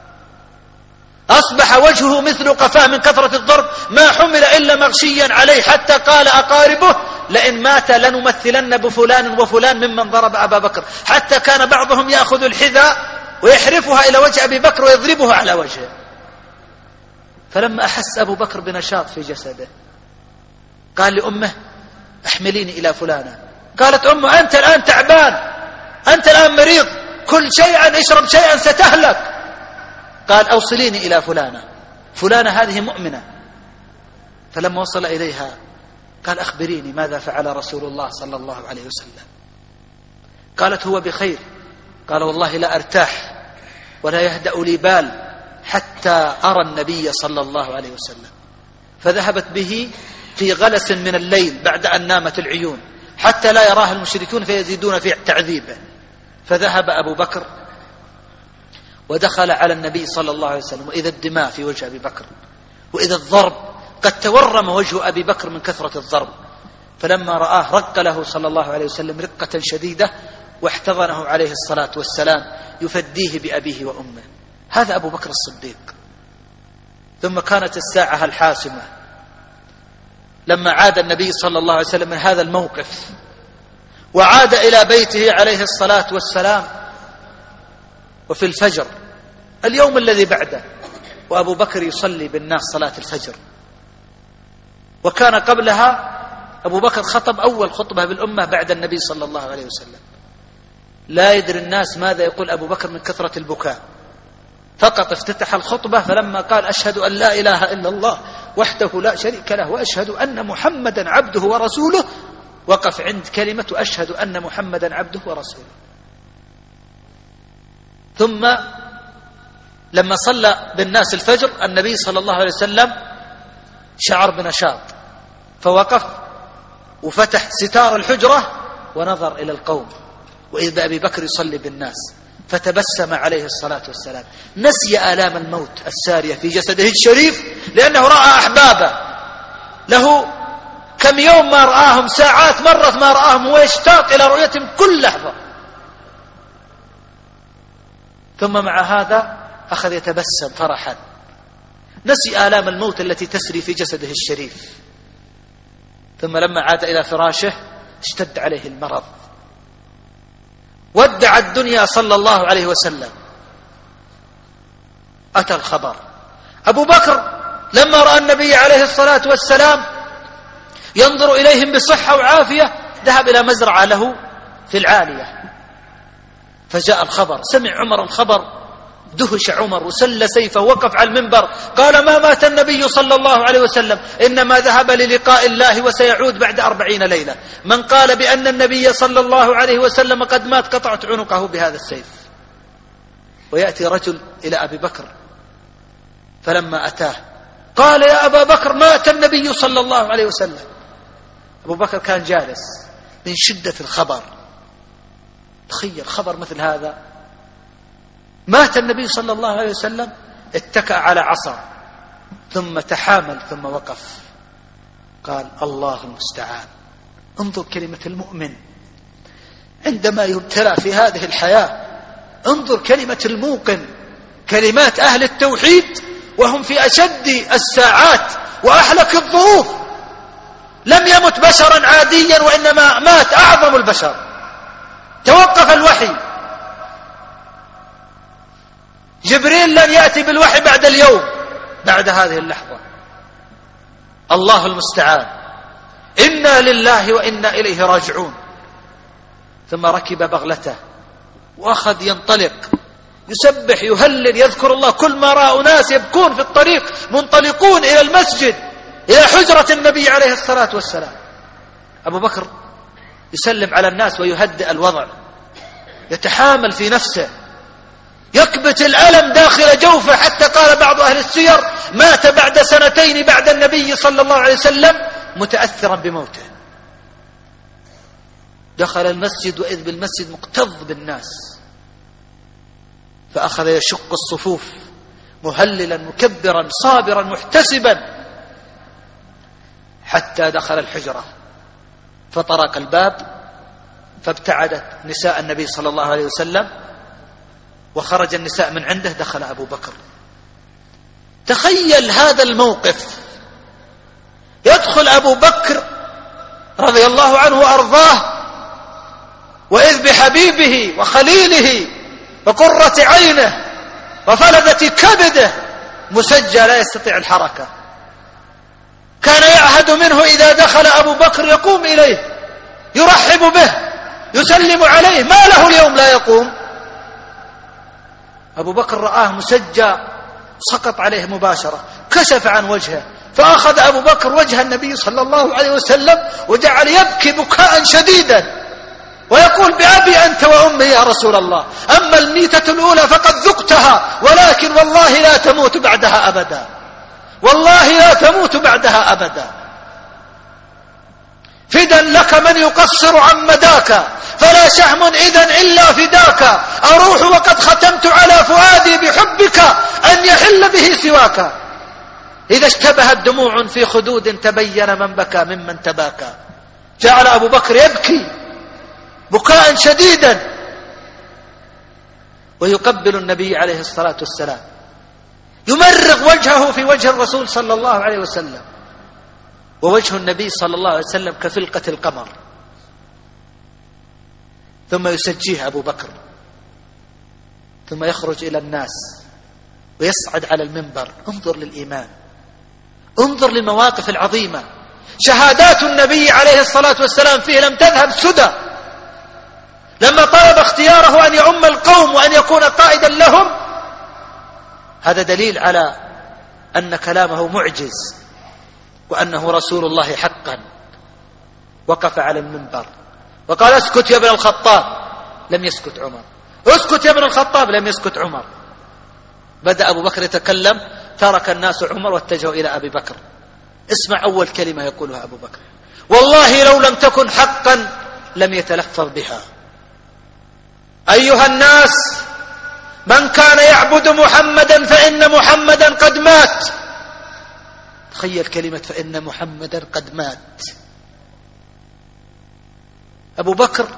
أصبح وجهه مثل قفاه من كثرة الضرب، ما حمل إلا مغشيا عليه، حتى قال أقاربه: لئن مات لنمثلن بفلان وفلان ممن ضرب أبا بكر. حتى كان بعضهم يأخذ الحذاء ويحرفها إلى وجه أبي بكر ويضربه على وجهه. فلما أحس أبو بكر بنشاط في جسده قال لأمه: احمليني إلى فلانة. قالت أمه: أنت الآن تعبان، أنت الآن مريض، كل شيئا اشرب شيئا ستهلك. قال: أوصليني إلى فلانة، فلانة هذه مؤمنة. فلما وصل إليها قال أخبريني ماذا فعل رسول الله صلى الله عليه وسلم؟ قالت هو بخير. قال والله لا أرتاح ولا يهدأ لي بال حتى أرى النبي صلى الله عليه وسلم. فذهبت به في غلس من الليل بعد أن نامت العيون حتى لا يراه المشركون فيزيدون في تعذيبه. فذهب أبو بكر ودخل على النبي صلى الله عليه وسلم، وإذا الدماء في وجه أبي بكر، وإذا الضرب قد تورم وجه أبي بكر من كثرة الضرب. فلما رآه رق له صلى الله عليه وسلم رقة شديدة واحتضنه عليه الصلاة والسلام يفديه بأبيه وأمه. هذا أبو بكر الصديق. ثم كانت الساعة الحاسمة لما عاد النبي صلى الله عليه وسلم من هذا الموقف وعاد إلى بيته عليه الصلاة والسلام، وفي الفجر اليوم الذي بعده وأبو بكر يصلي بالناس صلاة الفجر. وكان قبلها أبو بكر خطب أول خطبة بالأمة بعد النبي صلى الله عليه وسلم. لا يدري الناس ماذا يقول أبو بكر من كثرة البكاء، فقط افتتح الخطبة فلما قال أشهد أن لا إله إلا الله وحده لا شريك له وأشهد أن محمدا عبده ورسوله، وقف عند كلمة أشهد أن محمدا عبده ورسوله. ثم لما صلى بالناس الفجر النبي صلى الله عليه وسلم شعر بنشاط فوقف وفتح ستار الحجرة ونظر إلى القوم، وإذ بأبي بكر يصلي بالناس فتبسم عليه الصلاة والسلام. نسي آلام الموت السارية في جسده الشريف لأنه رأى أحبابه له كم يوم ما رآهم، ساعات مرت ما رآهم، ويشتاق إلى رؤيتهم كل لحظة. ثم مع هذا أخذ يتبسم فرحا، نسي آلام الموت التي تسري في جسده الشريف. ثم لما عاد إلى فراشه اشتد عليه المرض، ودع الدنيا صلى الله عليه وسلم. أتى الخبر، أبو بكر لما رأى النبي عليه الصلاة والسلام ينظر إليهم بصحة وعافية ذهب إلى مزرعة له في العالية، فجاء الخبر، سمع عمر الخبر، دهش عمر وسل سيفه ووقف على المنبر قال ما مات النبي صلى الله عليه وسلم، إنما ذهب للقاء الله وسيعود بعد أربعين ليلة. من قال بأن النبي صلى الله عليه وسلم قد مات قطعت عنقه بهذا السيف. ويأتي رجل إلى أبي بكر فلما أتاه قال يا أبا بكر مات النبي صلى الله عليه وسلم. أبو بكر كان جالس من شدة الخبر، تخيل خبر مثل هذا، مات النبي صلى الله عليه وسلم، اتكأ على عصا ثم تحامل ثم وقف قال الله المستعان. انظر كلمة المؤمن عندما يبتلى في هذه الحياة، انظر كلمة الموقن، كلمات أهل التوحيد وهم في أشد الساعات وأحلك الظروف. لم يمت بشرا عاديا وإنما مات أعظم البشر. توقف الوحي، جبريل لن يأتي بالوحي بعد اليوم، بعد هذه اللحظة. الله المستعان، إنا لله وإنا إليه راجعون. ثم ركب بغلته وأخذ ينطلق يسبح يهلل يذكر الله. كل ما رأى أناس يبكون في الطريق منطلقون إلى المسجد إلى حجرة النبي عليه الصلاة والسلام. أبو بكر يسلم على الناس ويهدئ الوضع، يتحامل في نفسه، يكبت الألم داخل جوفه، حتى قال بعض أهل السير مات بعد سنتين بعد النبي صلى الله عليه وسلم متأثرا بموته. دخل المسجد وإذ بالمسجد مكتظ بالناس، فأخذ يشق الصفوف مهللا مكبرا صابرا محتسبا حتى دخل الحجرة، فطرق الباب فابتعدت نساء النبي صلى الله عليه وسلم وخرج النساء من عنده. دخل أبو بكر. تخيل هذا الموقف، يدخل أبو بكر رضي الله عنه وأرضاه وإذ بحبيبه وخليله وقرة عينه وفلذة كبده مسجى لا يستطيع الحركة. كان يعهد منه إذا دخل أبو بكر يقوم إليه يرحب به يسلم عليه، ما له اليوم لا يقوم. أبو بكر رآه مسجى سقط عليه مباشرة، كشف عن وجهه فأخذ أبو بكر وجه النبي صلى الله عليه وسلم وجعل يبكي بكاء شديدا ويقول بأبي أنت وأمي يا رسول الله، أما الميتة الأولى فقد ذقتها، ولكن والله لا تموت بعدها أبدا، والله لا تموت بعدها أبدا. فدا لك من يقصر عن مداك، فلا شهم إذن إلا فداك، أروح وقد ختمت على فؤادي بحبك أن يحل به سواك. إذا اشتبهت دموع في خدود تبين من بكى ممن تباكى. جعل أبو بكر يبكي بكاء شديدا ويقبل النبي عليه الصلاة والسلام، يمرغ وجهه في وجه الرسول صلى الله عليه وسلم، ووجه النبي صلى الله عليه وسلم كفلقة القمر. ثم يسجيه أبو بكر، ثم يخرج إلى الناس ويصعد على المنبر. انظر للإيمان، انظر للمواقف العظيمة. شهادات النبي عليه الصلاة والسلام فيه لم تذهب سدى. لما طلب اختياره أن يؤم القوم وأن يكون قائدا لهم، هذا دليل على أن كلامه معجز وأنه رسول الله حقا. وقف على المنبر وقال اسكت يا ابن الخطاب، لم يسكت عمر. اسكت يا ابن الخطاب، لم يسكت عمر. بدأ أبو بكر يتكلم، ترك الناس عمر واتجهوا إلى أبي بكر. اسمع أول كلمة يقولها أبو بكر: والله لو لم تكن حقا لم يتلفظ بها. أيها الناس، من كان يعبد محمدا فإن محمدا قد مات. تخيل كلمة فإن محمدا قد مات. أبو بكر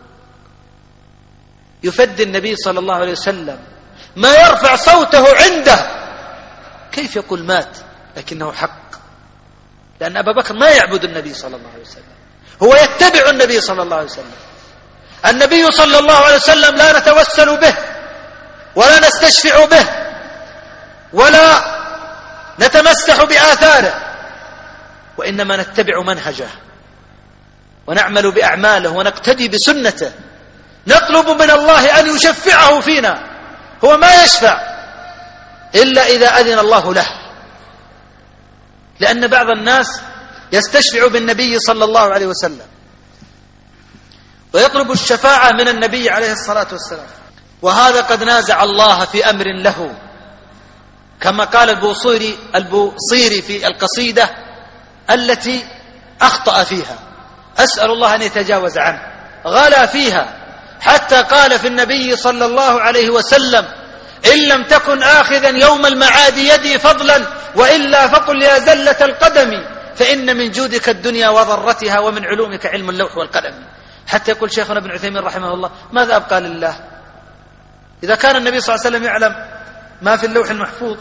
يفدي النبي صلى الله عليه وسلم، ما يرفع صوته عنده. كيف يقول مات؟ لكنه حق، لأن أبا بكر ما يعبد النبي صلى الله عليه وسلم، هو يتبع النبي صلى الله عليه وسلم. النبي صلى الله عليه وسلم لا نتوسل به ولا نستشفع به ولا نتمسح بآثاره، وإنما نتبع منهجه ونعمل بأعماله ونقتدي بسنته. نطلب من الله أن يشفعه فينا. هو ما يشفع إلا إذا أذن الله له، لأن بعض الناس يستشفع بالنبي صلى الله عليه وسلم ويطلب الشفاعة من النبي عليه الصلاة والسلام، وهذا قد نازع الله في أمر له، كما قال البوصيري البوصيري في القصيدة التي أخطأ فيها، أسأل الله أن يتجاوز عنه. غلا فيها حتى قال في النبي صلى الله عليه وسلم: إن لم تكن آخذا يوم المعاد يدي فضلا، وإلا فقل يا زلة القدم، فإن من جودك الدنيا وضرتها، ومن علومك علم اللوح والقلم. حتى يقول شيخنا ابن عثيمين رحمه الله: ماذا أبقى لله؟ إذا كان النبي صلى الله عليه وسلم يعلم ما في اللوح المحفوظ،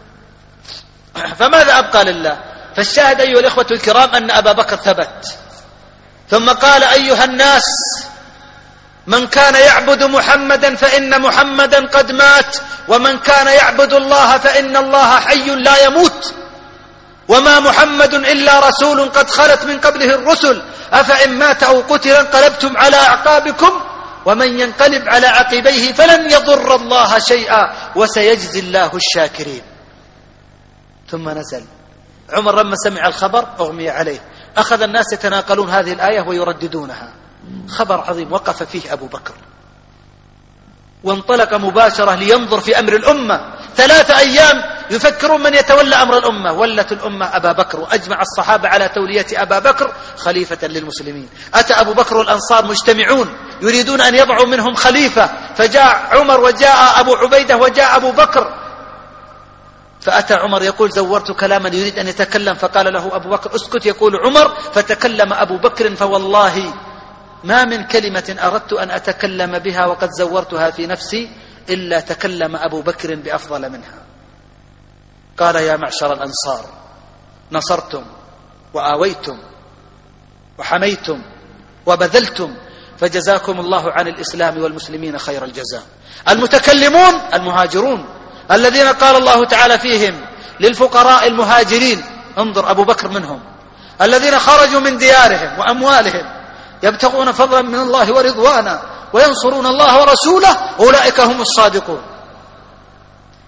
فماذا أبقى لله؟ فالشاهد أيها الإخوة الكرام أن أبا بكر ثبت، ثم قال: أيها الناس، من كان يعبد محمدا فإن محمدا قد مات، ومن كان يعبد الله فإن الله حي لا يموت، وما محمد إلا رسول قد خلت من قبله الرسل، أفإن مات أو قتل انقلبتم على أعقابكم، ومن ينقلب على عقبيه فلن يضر الله شيئا، وسيجزي الله الشاكرين. ثم نزل عمر لما سمع الخبر أغمي عليه، أخذ الناس يتناقلون هذه الآية ويرددونها. خبر عظيم وقف فيه أبو بكر، وانطلق مباشرة لينظر في أمر الأمة. ثلاثة أيام يفكرون من يتولى أمر الأمة، ولت الأمة أبا بكر، وأجمع الصحابة على تولية أبا بكر خليفة للمسلمين. أتى أبو بكر والأنصار مجتمعون يريدون أن يضعوا منهم خليفة، فجاء عمر وجاء أبو عبيدة وجاء أبو بكر. فأتى عمر يقول: زورت كلاما يريد أن يتكلم، فقال له أبو بكر: اسكت. يقول عمر: فتكلم أبو بكر: فوالله ما من كلمة أردت أن أتكلم بها وقد زورتها في نفسي إلا تكلم أبو بكر بأفضل منها. قال: يا معشر الأنصار، نصرتم وآويتم وحميتم وبذلتم، فجزاكم الله عن الإسلام والمسلمين خير الجزاء. المتكلمون المهاجرون الذين قال الله تعالى فيهم للفقراء المهاجرين، انظر أبو بكر منهم، الذين خرجوا من ديارهم وأموالهم يبتغون فضلا من الله ورضوانا وينصرون الله ورسوله، أولئك هم الصادقون.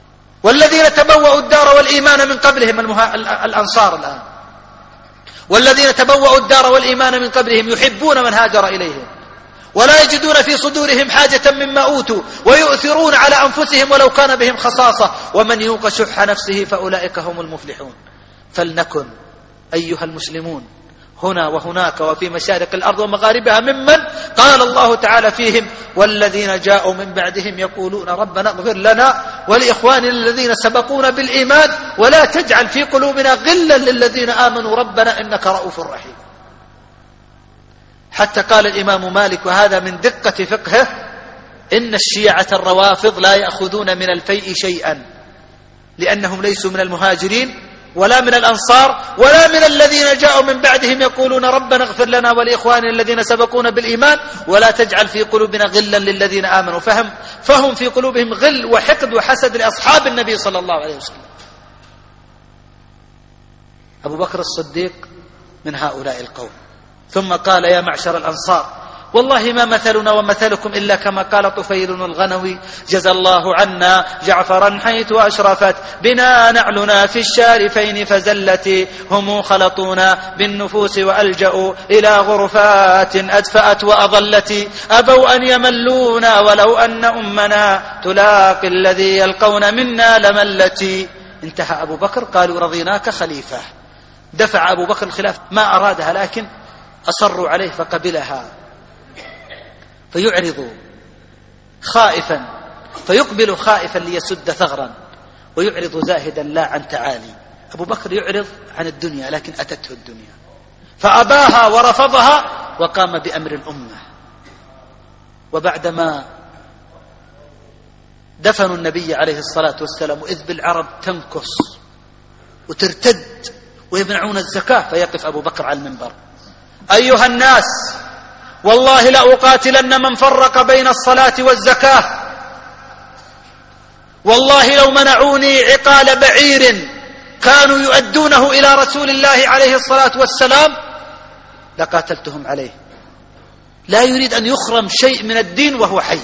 والذين تبوأوا الدار والإيمان من قبلهم المها... الأنصار الآن، والذين تبوأوا الدار والإيمان من قبلهم يحبون من هاجر إليهم ولا يجدون في صدورهم حاجة مما أوتوا ويؤثرون على أنفسهم ولو كان بهم خصاصة ومن يوق شح نفسه فأولئك هم المفلحون. فلنكن أيها المسلمون هنا وهناك وفي مشارق الأرض ومغاربها ممن قال الله تعالى فيهم: والذين جاءوا من بعدهم يقولون ربنا اغفر لنا ولإخواننا الذين سبقونا بالإيمان ولا تجعل في قلوبنا غلا للذين آمنوا ربنا إنك رؤوف رحيم. حتى قال الإمام مالك، وهذا من دقة فقهه: إن الشيعة الروافض لا يأخذون من الفيء شيئا، لأنهم ليسوا من المهاجرين ولا من الأنصار ولا من الذين جاءوا من بعدهم يقولون ربنا اغفر لنا ولإخواننا الذين سبقونا بالإيمان ولا تجعل في قلوبنا غلا للذين آمنوا. فهم فهم في قلوبهم غل وحقد وحسد لأصحاب النبي صلى الله عليه وسلم. أبو بكر الصديق من هؤلاء القوم. ثم قال: يا معشر الأنصار، والله ما مثلنا ومثلكم إلا كما قال طفيل الغنوي: جزى الله عنا جعفرا حيث أشرفت بنا نعلنا في الشارفين فزلت هم خلطونا بالنفوس وألجأوا إلى غرفات أدفأت وأضلت أبوا أن يملونا ولو أن أمنا تلاقي الذي يلقون منا لملتي. انتهى أبو بكر. قالوا: رضيناك خليفة. دفع أبو بكر الخلافة، ما أرادها لكن أصروا عليه فقبلها. فيعرض خائفا فيقبل خائفا ليسد ثغرا ويعرض زاهدا لا عن تعالي. أبو بكر يعرض عن الدنيا لكن أتته الدنيا فأباها ورفضها وقام بأمر الأمة. وبعدما دفنوا النبي عليه الصلاة والسلام وإذ بالعرب تنكس وترتد ويمنعون الزكاة، فيقف أبو بكر على المنبر: أيها الناس، والله لأقاتلن من فرق بين الصلاة والزكاة، والله لو منعوني عقال بعير كانوا يؤدونه إلى رسول الله عليه الصلاة والسلام لقاتلتهم عليه. لا يريد أن يخرم شيء من الدين وهو حي.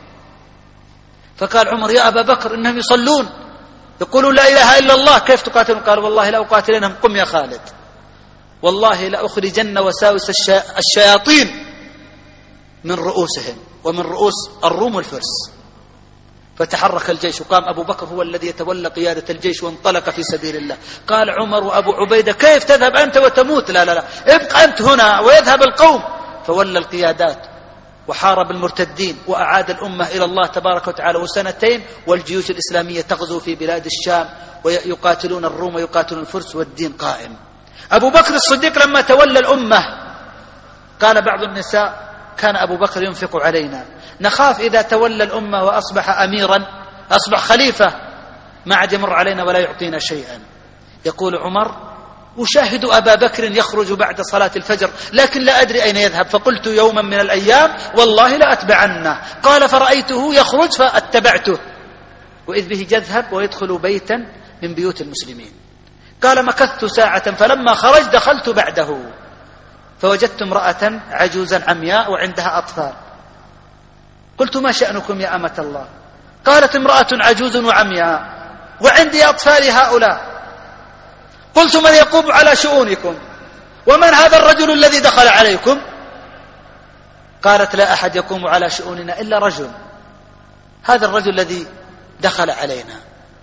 فقال عمر: يا أبا بكر، إنهم يصلون يقولون لا إله إلا الله، كيف تقاتلون؟ قال: والله لأقاتلنهم. قم يا خالد، والله لأخرجن وساوس الشياطين من رؤوسهم ومن رؤوس الروم والفرس. فتحرك الجيش وقام أبو بكر هو الذي يتولى قيادة الجيش وانطلق في سبيل الله. قال عمر وأبو عبيدة: كيف تذهب أنت وتموت؟ لا لا لا، ابقى أنت هنا ويذهب القوم. فولى القيادات وحارب المرتدين وأعاد الأمة إلى الله تبارك وتعالى. وسنتين والجيوش الإسلامية تغزو في بلاد الشام ويقاتلون الروم ويقاتلون الفرس والدين قائم. أبو بكر الصديق لما تولى الأمة قال بعض النساء: كان أبو بكر ينفق علينا، نخاف إذا تولى الأمة وأصبح أميرا أصبح خليفة ما عاد يمر علينا ولا يعطينا شيئا. يقول عمر: أشاهد أبا بكر يخرج بعد صلاة الفجر لكن لا أدري أين يذهب، فقلت يوما من الأيام والله لا أتبعنه. قال: فرأيته يخرج فاتبعته، وإذ به يذهب ويدخل بيتا من بيوت المسلمين. قال: مكثت ساعة فلما خرج دخلت بعده فوجدت امرأة عجوزا عمياء وعندها أطفال. قلت: ما شأنكم يا أمة الله؟ قالت: امرأة عجوز وعمياء وعندي أطفال هؤلاء. قلت: من يقوم على شؤونكم؟ ومن هذا الرجل الذي دخل عليكم؟ قالت: لا أحد يقوم على شؤوننا إلا رجل، هذا الرجل الذي دخل علينا.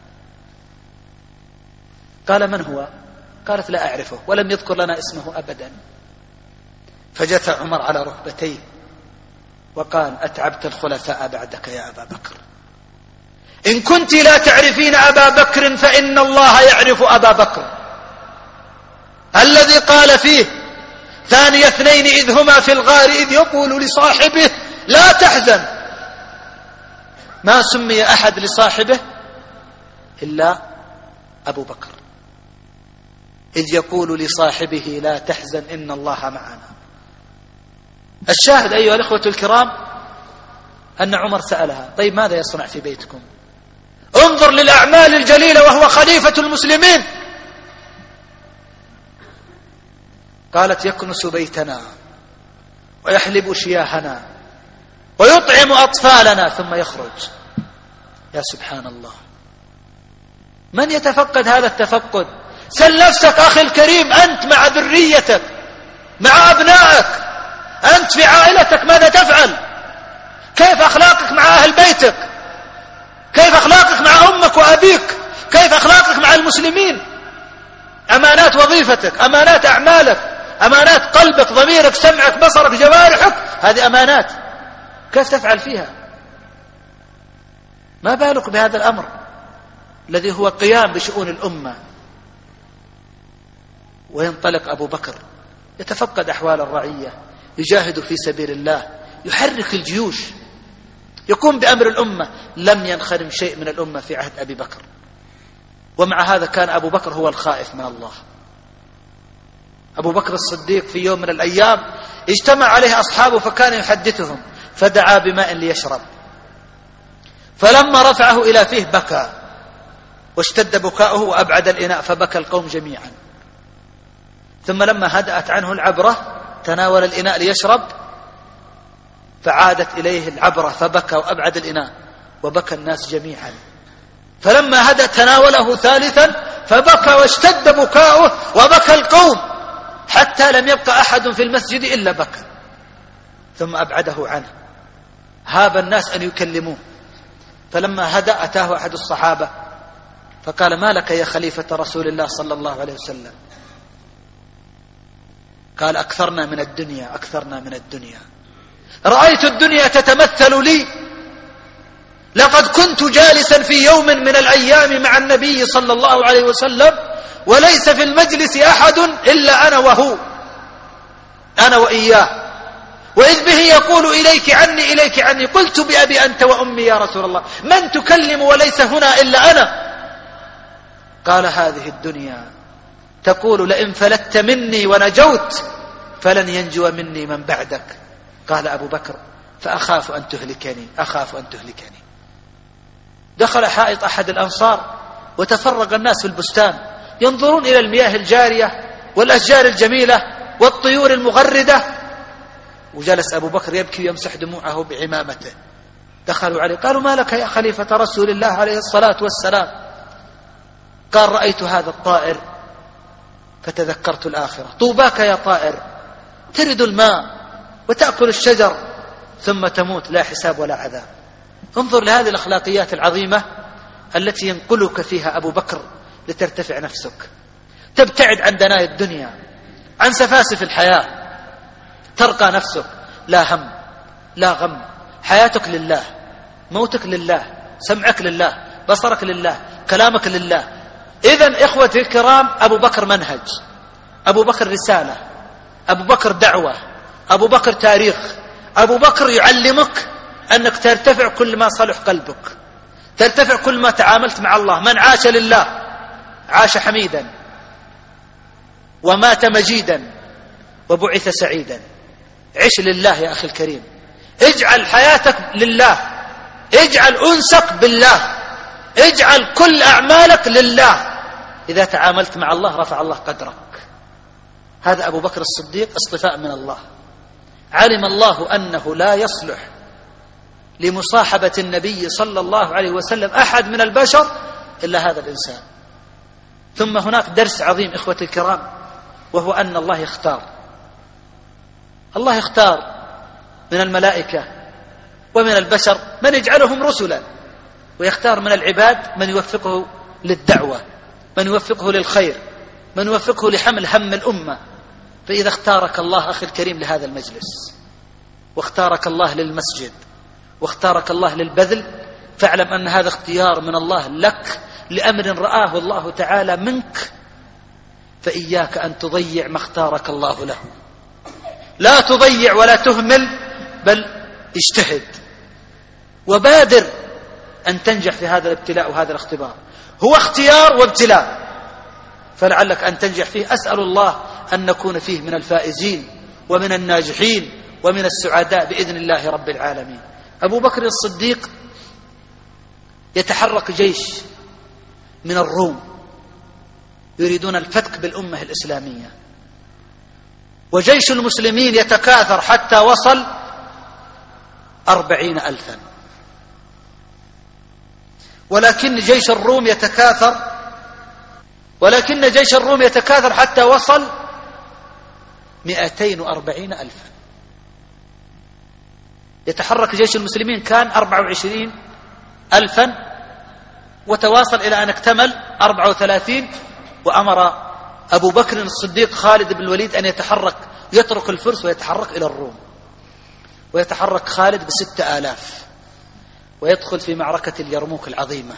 قال: من هو؟ قالت: لا أعرفه ولم يذكر لنا اسمه أبدا. فجث عمر على ركبتيه وقال: أتعبت الخلفاء بعدك يا أبا بكر، إن كنت لا تعرفين أبا بكر فإن الله يعرف أبا بكر الذي قال فيه: ثاني اثنين إذ هما في الغار إذ يقول لصاحبه لا تحزن. ما سمي أحد لصاحبه إلا أبو بكر، إذ يقول لصاحبه لا تحزن إن الله معنا. الشاهد أيها الأخوة الكرام أن عمر سألها: طيب ماذا يصنع في بيتكم؟ انظر للأعمال الجليلة وهو خليفة المسلمين. قالت: يكنس بيتنا ويحلب شياهنا ويطعم أطفالنا ثم يخرج. يا سبحان الله، من يتفقد هذا التفقد؟ سل نفسك أخي الكريم، أنت مع ذريتك، مع أبنائك، أنت في عائلتك ماذا تفعل؟ كيف أخلاقك مع أهل بيتك؟ كيف أخلاقك مع أمك وأبيك؟ كيف أخلاقك مع المسلمين؟ أمانات وظيفتك، أمانات أعمالك، أمانات قلبك، ضميرك، سمعك، بصرك، جوارحك، هذه أمانات، كيف تفعل فيها؟ ما بالك بهذا الأمر الذي هو قيام بشؤون الأمة؟ وينطلق أبو بكر يتفقد أحوال الرعية، يجاهد في سبيل الله، يحرك الجيوش، يقوم بأمر الأمة. لم ينخرم شيء من الأمة في عهد أبي بكر، ومع هذا كان أبو بكر هو الخائف من الله. أبو بكر الصديق في يوم من الأيام اجتمع عليه أصحابه فكان يحدثهم، فدعا بماء ليشرب، فلما رفعه إلى فيه بكى واشتد بكاؤه وأبعد الإناء فبكى القوم جميعا. ثم لما هدأت عنه العبرة تناول الإناء ليشرب فعادت إليه العبرة فبكى وأبعد الإناء وبكى الناس جميعا. فلما هدأ تناوله ثالثا فبكى واشتد بكاؤه وبكى القوم حتى لم يبقى أحد في المسجد إلا بكى، ثم أبعده عنه. هاب الناس أن يكلموه، فلما هدأ أتاه أحد الصحابة فقال: ما لك يا خليفة رسول الله صلى الله عليه وسلم؟ قال: أكثرنا من الدنيا، أكثرنا من الدنيا، رأيت الدنيا تتمثل لي، لقد كنت جالسا في يوم من الأيام مع النبي صلى الله عليه وسلم وليس في المجلس أحد إلا أنا وهو، أنا وإياه، وإذ به يقول إليك عني إليك عني، قلت بأبي أنت وأمي يا رسول الله، من تكلم وليس هنا إلا أنا؟ قال: هذه الدنيا تقول لئن فلت مني ونجوت فلن ينجو مني من بعدك. قال أبو بكر: فأخاف أن تهلكني، أخاف أن تهلكني. دخل حائط أحد الأنصار وتفرق الناس في البستان ينظرون إلى المياه الجارية والأشجار الجميلة والطيور المغردة، وجلس أبو بكر يبكي ويمسح دموعه بعمامته. دخلوا عليه قالوا: ما لك يا خليفة رسول الله عليه الصلاة والسلام؟ قال: رأيت هذا الطائر فتذكرت الآخرة، طوباك يا طائر، ترد الماء وتأكل الشجر ثم تموت، لا حساب ولا عذاب. انظر لهذه الأخلاقيات العظيمة التي ينقلك فيها أبو بكر لترتفع نفسك، تبتعد عن دنايا الدنيا، عن سفاسف الحياة، ترقى نفسك، لا هم لا غم، حياتك لله، موتك لله، سمعك لله، بصرك لله، كلامك لله. إذن إخوتي الكرام، أبو بكر منهج، أبو بكر رسالة، أبو بكر دعوة، أبو بكر تاريخ، أبو بكر يعلمك أنك ترتفع كل ما صلح قلبك، ترتفع كل ما تعاملت مع الله. من عاش لله عاش حميدا ومات مجيدا وبعث سعيدا. عش لله يا أخي الكريم، اجعل حياتك لله، اجعل أنسك بالله، اجعل كل أعمالك لله. إذا تعاملت مع الله رفع الله قدرك. هذا أبو بكر الصديق اصطفاء من الله. علم الله أنه لا يصلح لمصاحبة النبي صلى الله عليه وسلم أحد من البشر إلا هذا الإنسان. ثم هناك درس عظيم إخوتي الكرام، وهو أن الله يختار، الله يختار من الملائكة ومن البشر من يجعلهم رسلا، ويختار من العباد من يوفقه للدعوة، من يوفقه للخير، من يوفقه لحمل هم الأمة. فإذا اختارك الله أخي الكريم لهذا المجلس، واختارك الله للمسجد، واختارك الله للبذل، فاعلم أن هذا اختيار من الله لك لأمر رآه الله تعالى منك، فإياك أن تضيع ما اختارك الله له. لا تضيع ولا تهمل، بل اجتهد وبادر أن تنجح في هذا الابتلاء وهذا الاختبار. هو اختيار وابتلاء، فلعلك أن تنجح فيه. أسأل الله أن نكون فيه من الفائزين ومن الناجحين ومن السعداء بإذن الله رب العالمين. أبو بكر الصديق يتحرك جيش من الروم يريدون الفتك بالأمة الإسلامية، وجيش المسلمين يتكاثر حتى وصل أربعين ألفا، ولكن جيش الروم يتكاثر ولكن جيش الروم يتكاثر حتى وصل مئتين وأربعين ألفا. يتحرك جيش المسلمين كان أربعة وعشرين ألفا، وتواصل إلى أن اكتمل أربعة وثلاثين. وأمر أبو بكر الصديق خالد بن الوليد أن يتحرك، يترك الفرس ويتحرك إلى الروم، ويتحرك خالد بستة آلاف ويدخل في معركة اليرموك العظيمة.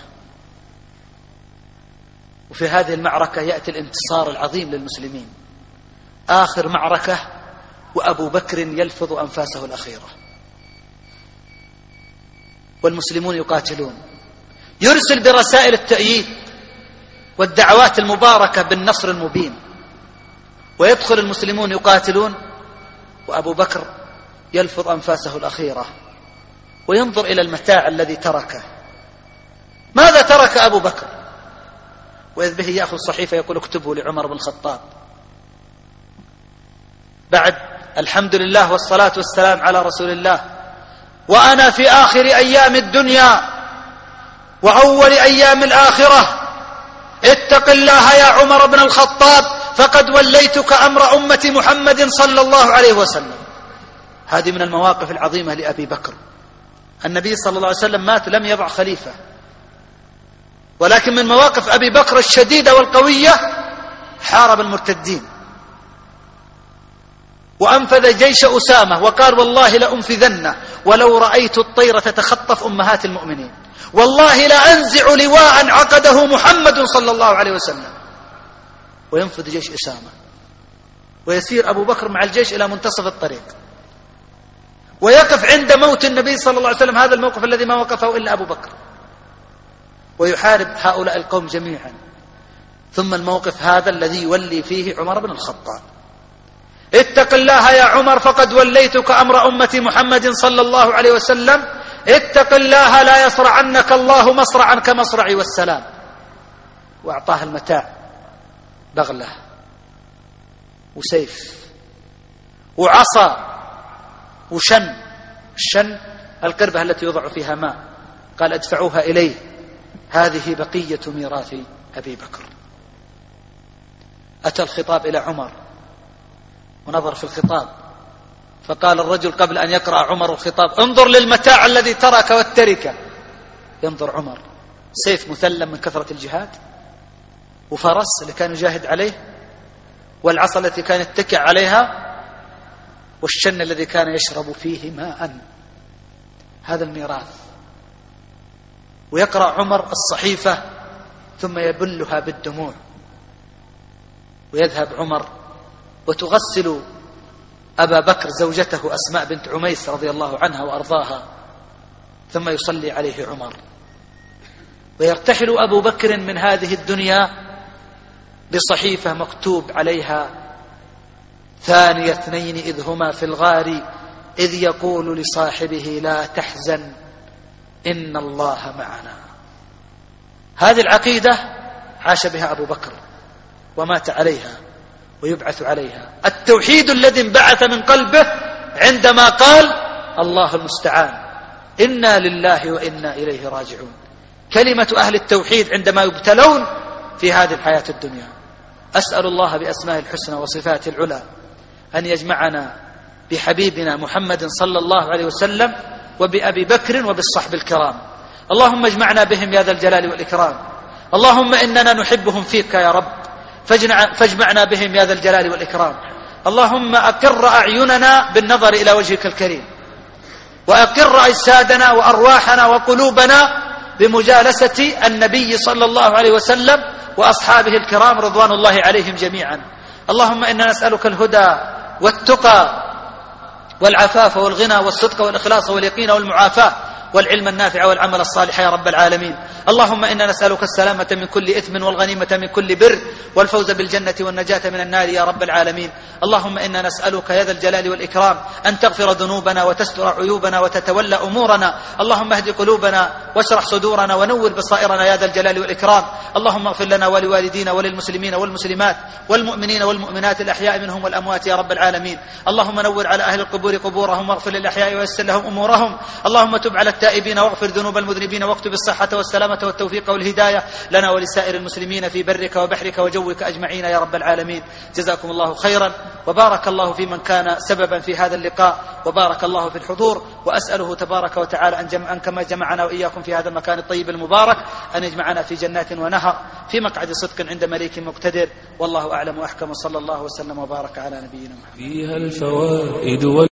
وفي هذه المعركة يأتي الانتصار العظيم للمسلمين، آخر معركة، وأبو بكر يلفظ أنفاسه الأخيرة والمسلمون يقاتلون. يرسل برسائل التأييد والدعوات المباركة بالنصر المبين، ويدخل المسلمون يقاتلون، وأبو بكر يلفظ أنفاسه الأخيرة وينظر إلى المتاع الذي تركه. ماذا ترك أبو بكر؟ وإذ به يأخذ صحيفة يقول اكتبه لعمر بن الخطاب. بعد الحمد لله والصلاة والسلام على رسول الله، وأنا في آخر أيام الدنيا وأول أيام الآخرة، اتق الله يا عمر بن الخطاب فقد وليتك أمر أمة محمد صلى الله عليه وسلم. هذه من المواقف العظيمة لأبي بكر. النبي صلى الله عليه وسلم مات لم يضع خليفة، ولكن من مواقف أبي بكر الشديدة والقوية حارب المرتدين وأنفذ جيش أسامة، وقال والله لأنفذنه ولو رأيت الطير تتخطف أمهات المؤمنين، والله لأنزع لواء عقده محمد صلى الله عليه وسلم. وينفذ جيش أسامة، ويسير أبو بكر مع الجيش إلى منتصف الطريق، ويقف عند موت النبي صلى الله عليه وسلم، هذا الموقف الذي ما وقفه إلا أبو بكر، ويحارب هؤلاء القوم جميعا. ثم الموقف هذا الذي يولي فيه عمر بن الخطاب، اتق الله يا عمر فقد وليتك أمر أمة محمد صلى الله عليه وسلم، اتق الله لا يصرعنك الله مصرعا كمصرعي والسلام. وأعطاه المتاع، بغلة وسيف وعصا وشن. الشن القربة التي يوضع فيها ماء. قال ادفعوها إليه، هذه بقية ميراث أبي بكر. أتى الخطاب إلى عمر ونظر في الخطاب، فقال الرجل قبل أن يقرأ عمر الخطاب انظر للمتاع الذي ترك والتركه. ينظر عمر، سيف مثلم من كثرة الجهاد، وفرس اللي كان يجاهد عليه، والعصا التي كان يتكئ عليها، والشن الذي كان يشرب فيه ماء. هذا الميراث. ويقرأ عمر الصحيفة ثم يبلها بالدموع، ويذهب عمر وتغسل أبا بكر زوجته أسماء بنت عميس رضي الله عنها وأرضاها، ثم يصلي عليه عمر، ويرتحل أبو بكر من هذه الدنيا بصحيفة مكتوب عليها ثاني اثنين إذ هما في الغار إذ يقول لصاحبه لا تحزن إن الله معنا. هذه العقيدة عاش بها أبو بكر ومات عليها ويبعث عليها. التوحيد الذي انبعث من قلبه عندما قال الله المستعان، إنا لله وإنا إليه راجعون. كلمة أهل التوحيد عندما يبتلون في هذه الحياة الدنيا. أسأل الله بأسماء الحسنى وصفاته العلى أن يجمعنا بحبيبنا محمد صلى الله عليه وسلم وبأبي بكر وبالصحب الكرام. اللهم اجمعنا بهم يا ذا الجلال والإكرام. اللهم إننا نحبهم فيك يا رب، فاجمعنا بهم يا ذا الجلال والإكرام. اللهم أقر أعيننا بالنظر إلى وجهك الكريم، وأقر أجسادنا وأرواحنا وقلوبنا بمجالسة النبي صلى الله عليه وسلم وأصحابه الكرام رضوان الله عليهم جميعا. اللهم إنا نسألك الهدى والتقى والعفاف والغنى والصدق والإخلاص واليقين والمعافاة والعلم النافع والعمل الصالح يا رب العالمين. اللهم إنا نسألك السلامة من كل إثم والغنيمة من كل بر والفوز بالجنة والنجاة من النار يا رب العالمين. اللهم إنا نسألك يا ذا الجلال والإكرام أن تغفر ذنوبنا وتستر عيوبنا وتتولى أمورنا. اللهم اهد قلوبنا واشرح صدورنا ونور بصائرنا يا ذا الجلال والإكرام. اللهم اغفر لنا ولوالدينا وللمسلمين والمسلمات والمؤمنين والمؤمنات الأحياء منهم والأموات يا رب العالمين. اللهم نور على أهل القبور قبورهم واغفر للأحياء ويسر لهم أمورهم. اللهم تب على التائبين واغفر ذنوب المذنبين واكتب الصحة والسلامة والتوفيق والهداية لنا ولسائر المسلمين في برك وبحرك وجوك أجمعين يا رب العالمين. جزاكم الله خيرا، وبارك الله في من كان سببا في هذا اللقاء، وبارك الله في الحضور. وأسأله تبارك وتعالى أن, جمع أن كما جمعنا وإياكم في هذا المكان الطيب المبارك أن يجمعنا في جنات ونهر في مقعد صدق عند مليك مقتدر. والله أعلم وأحكم، صلى الله وسلم وبارك على نبينا محمد. فيها الفوائد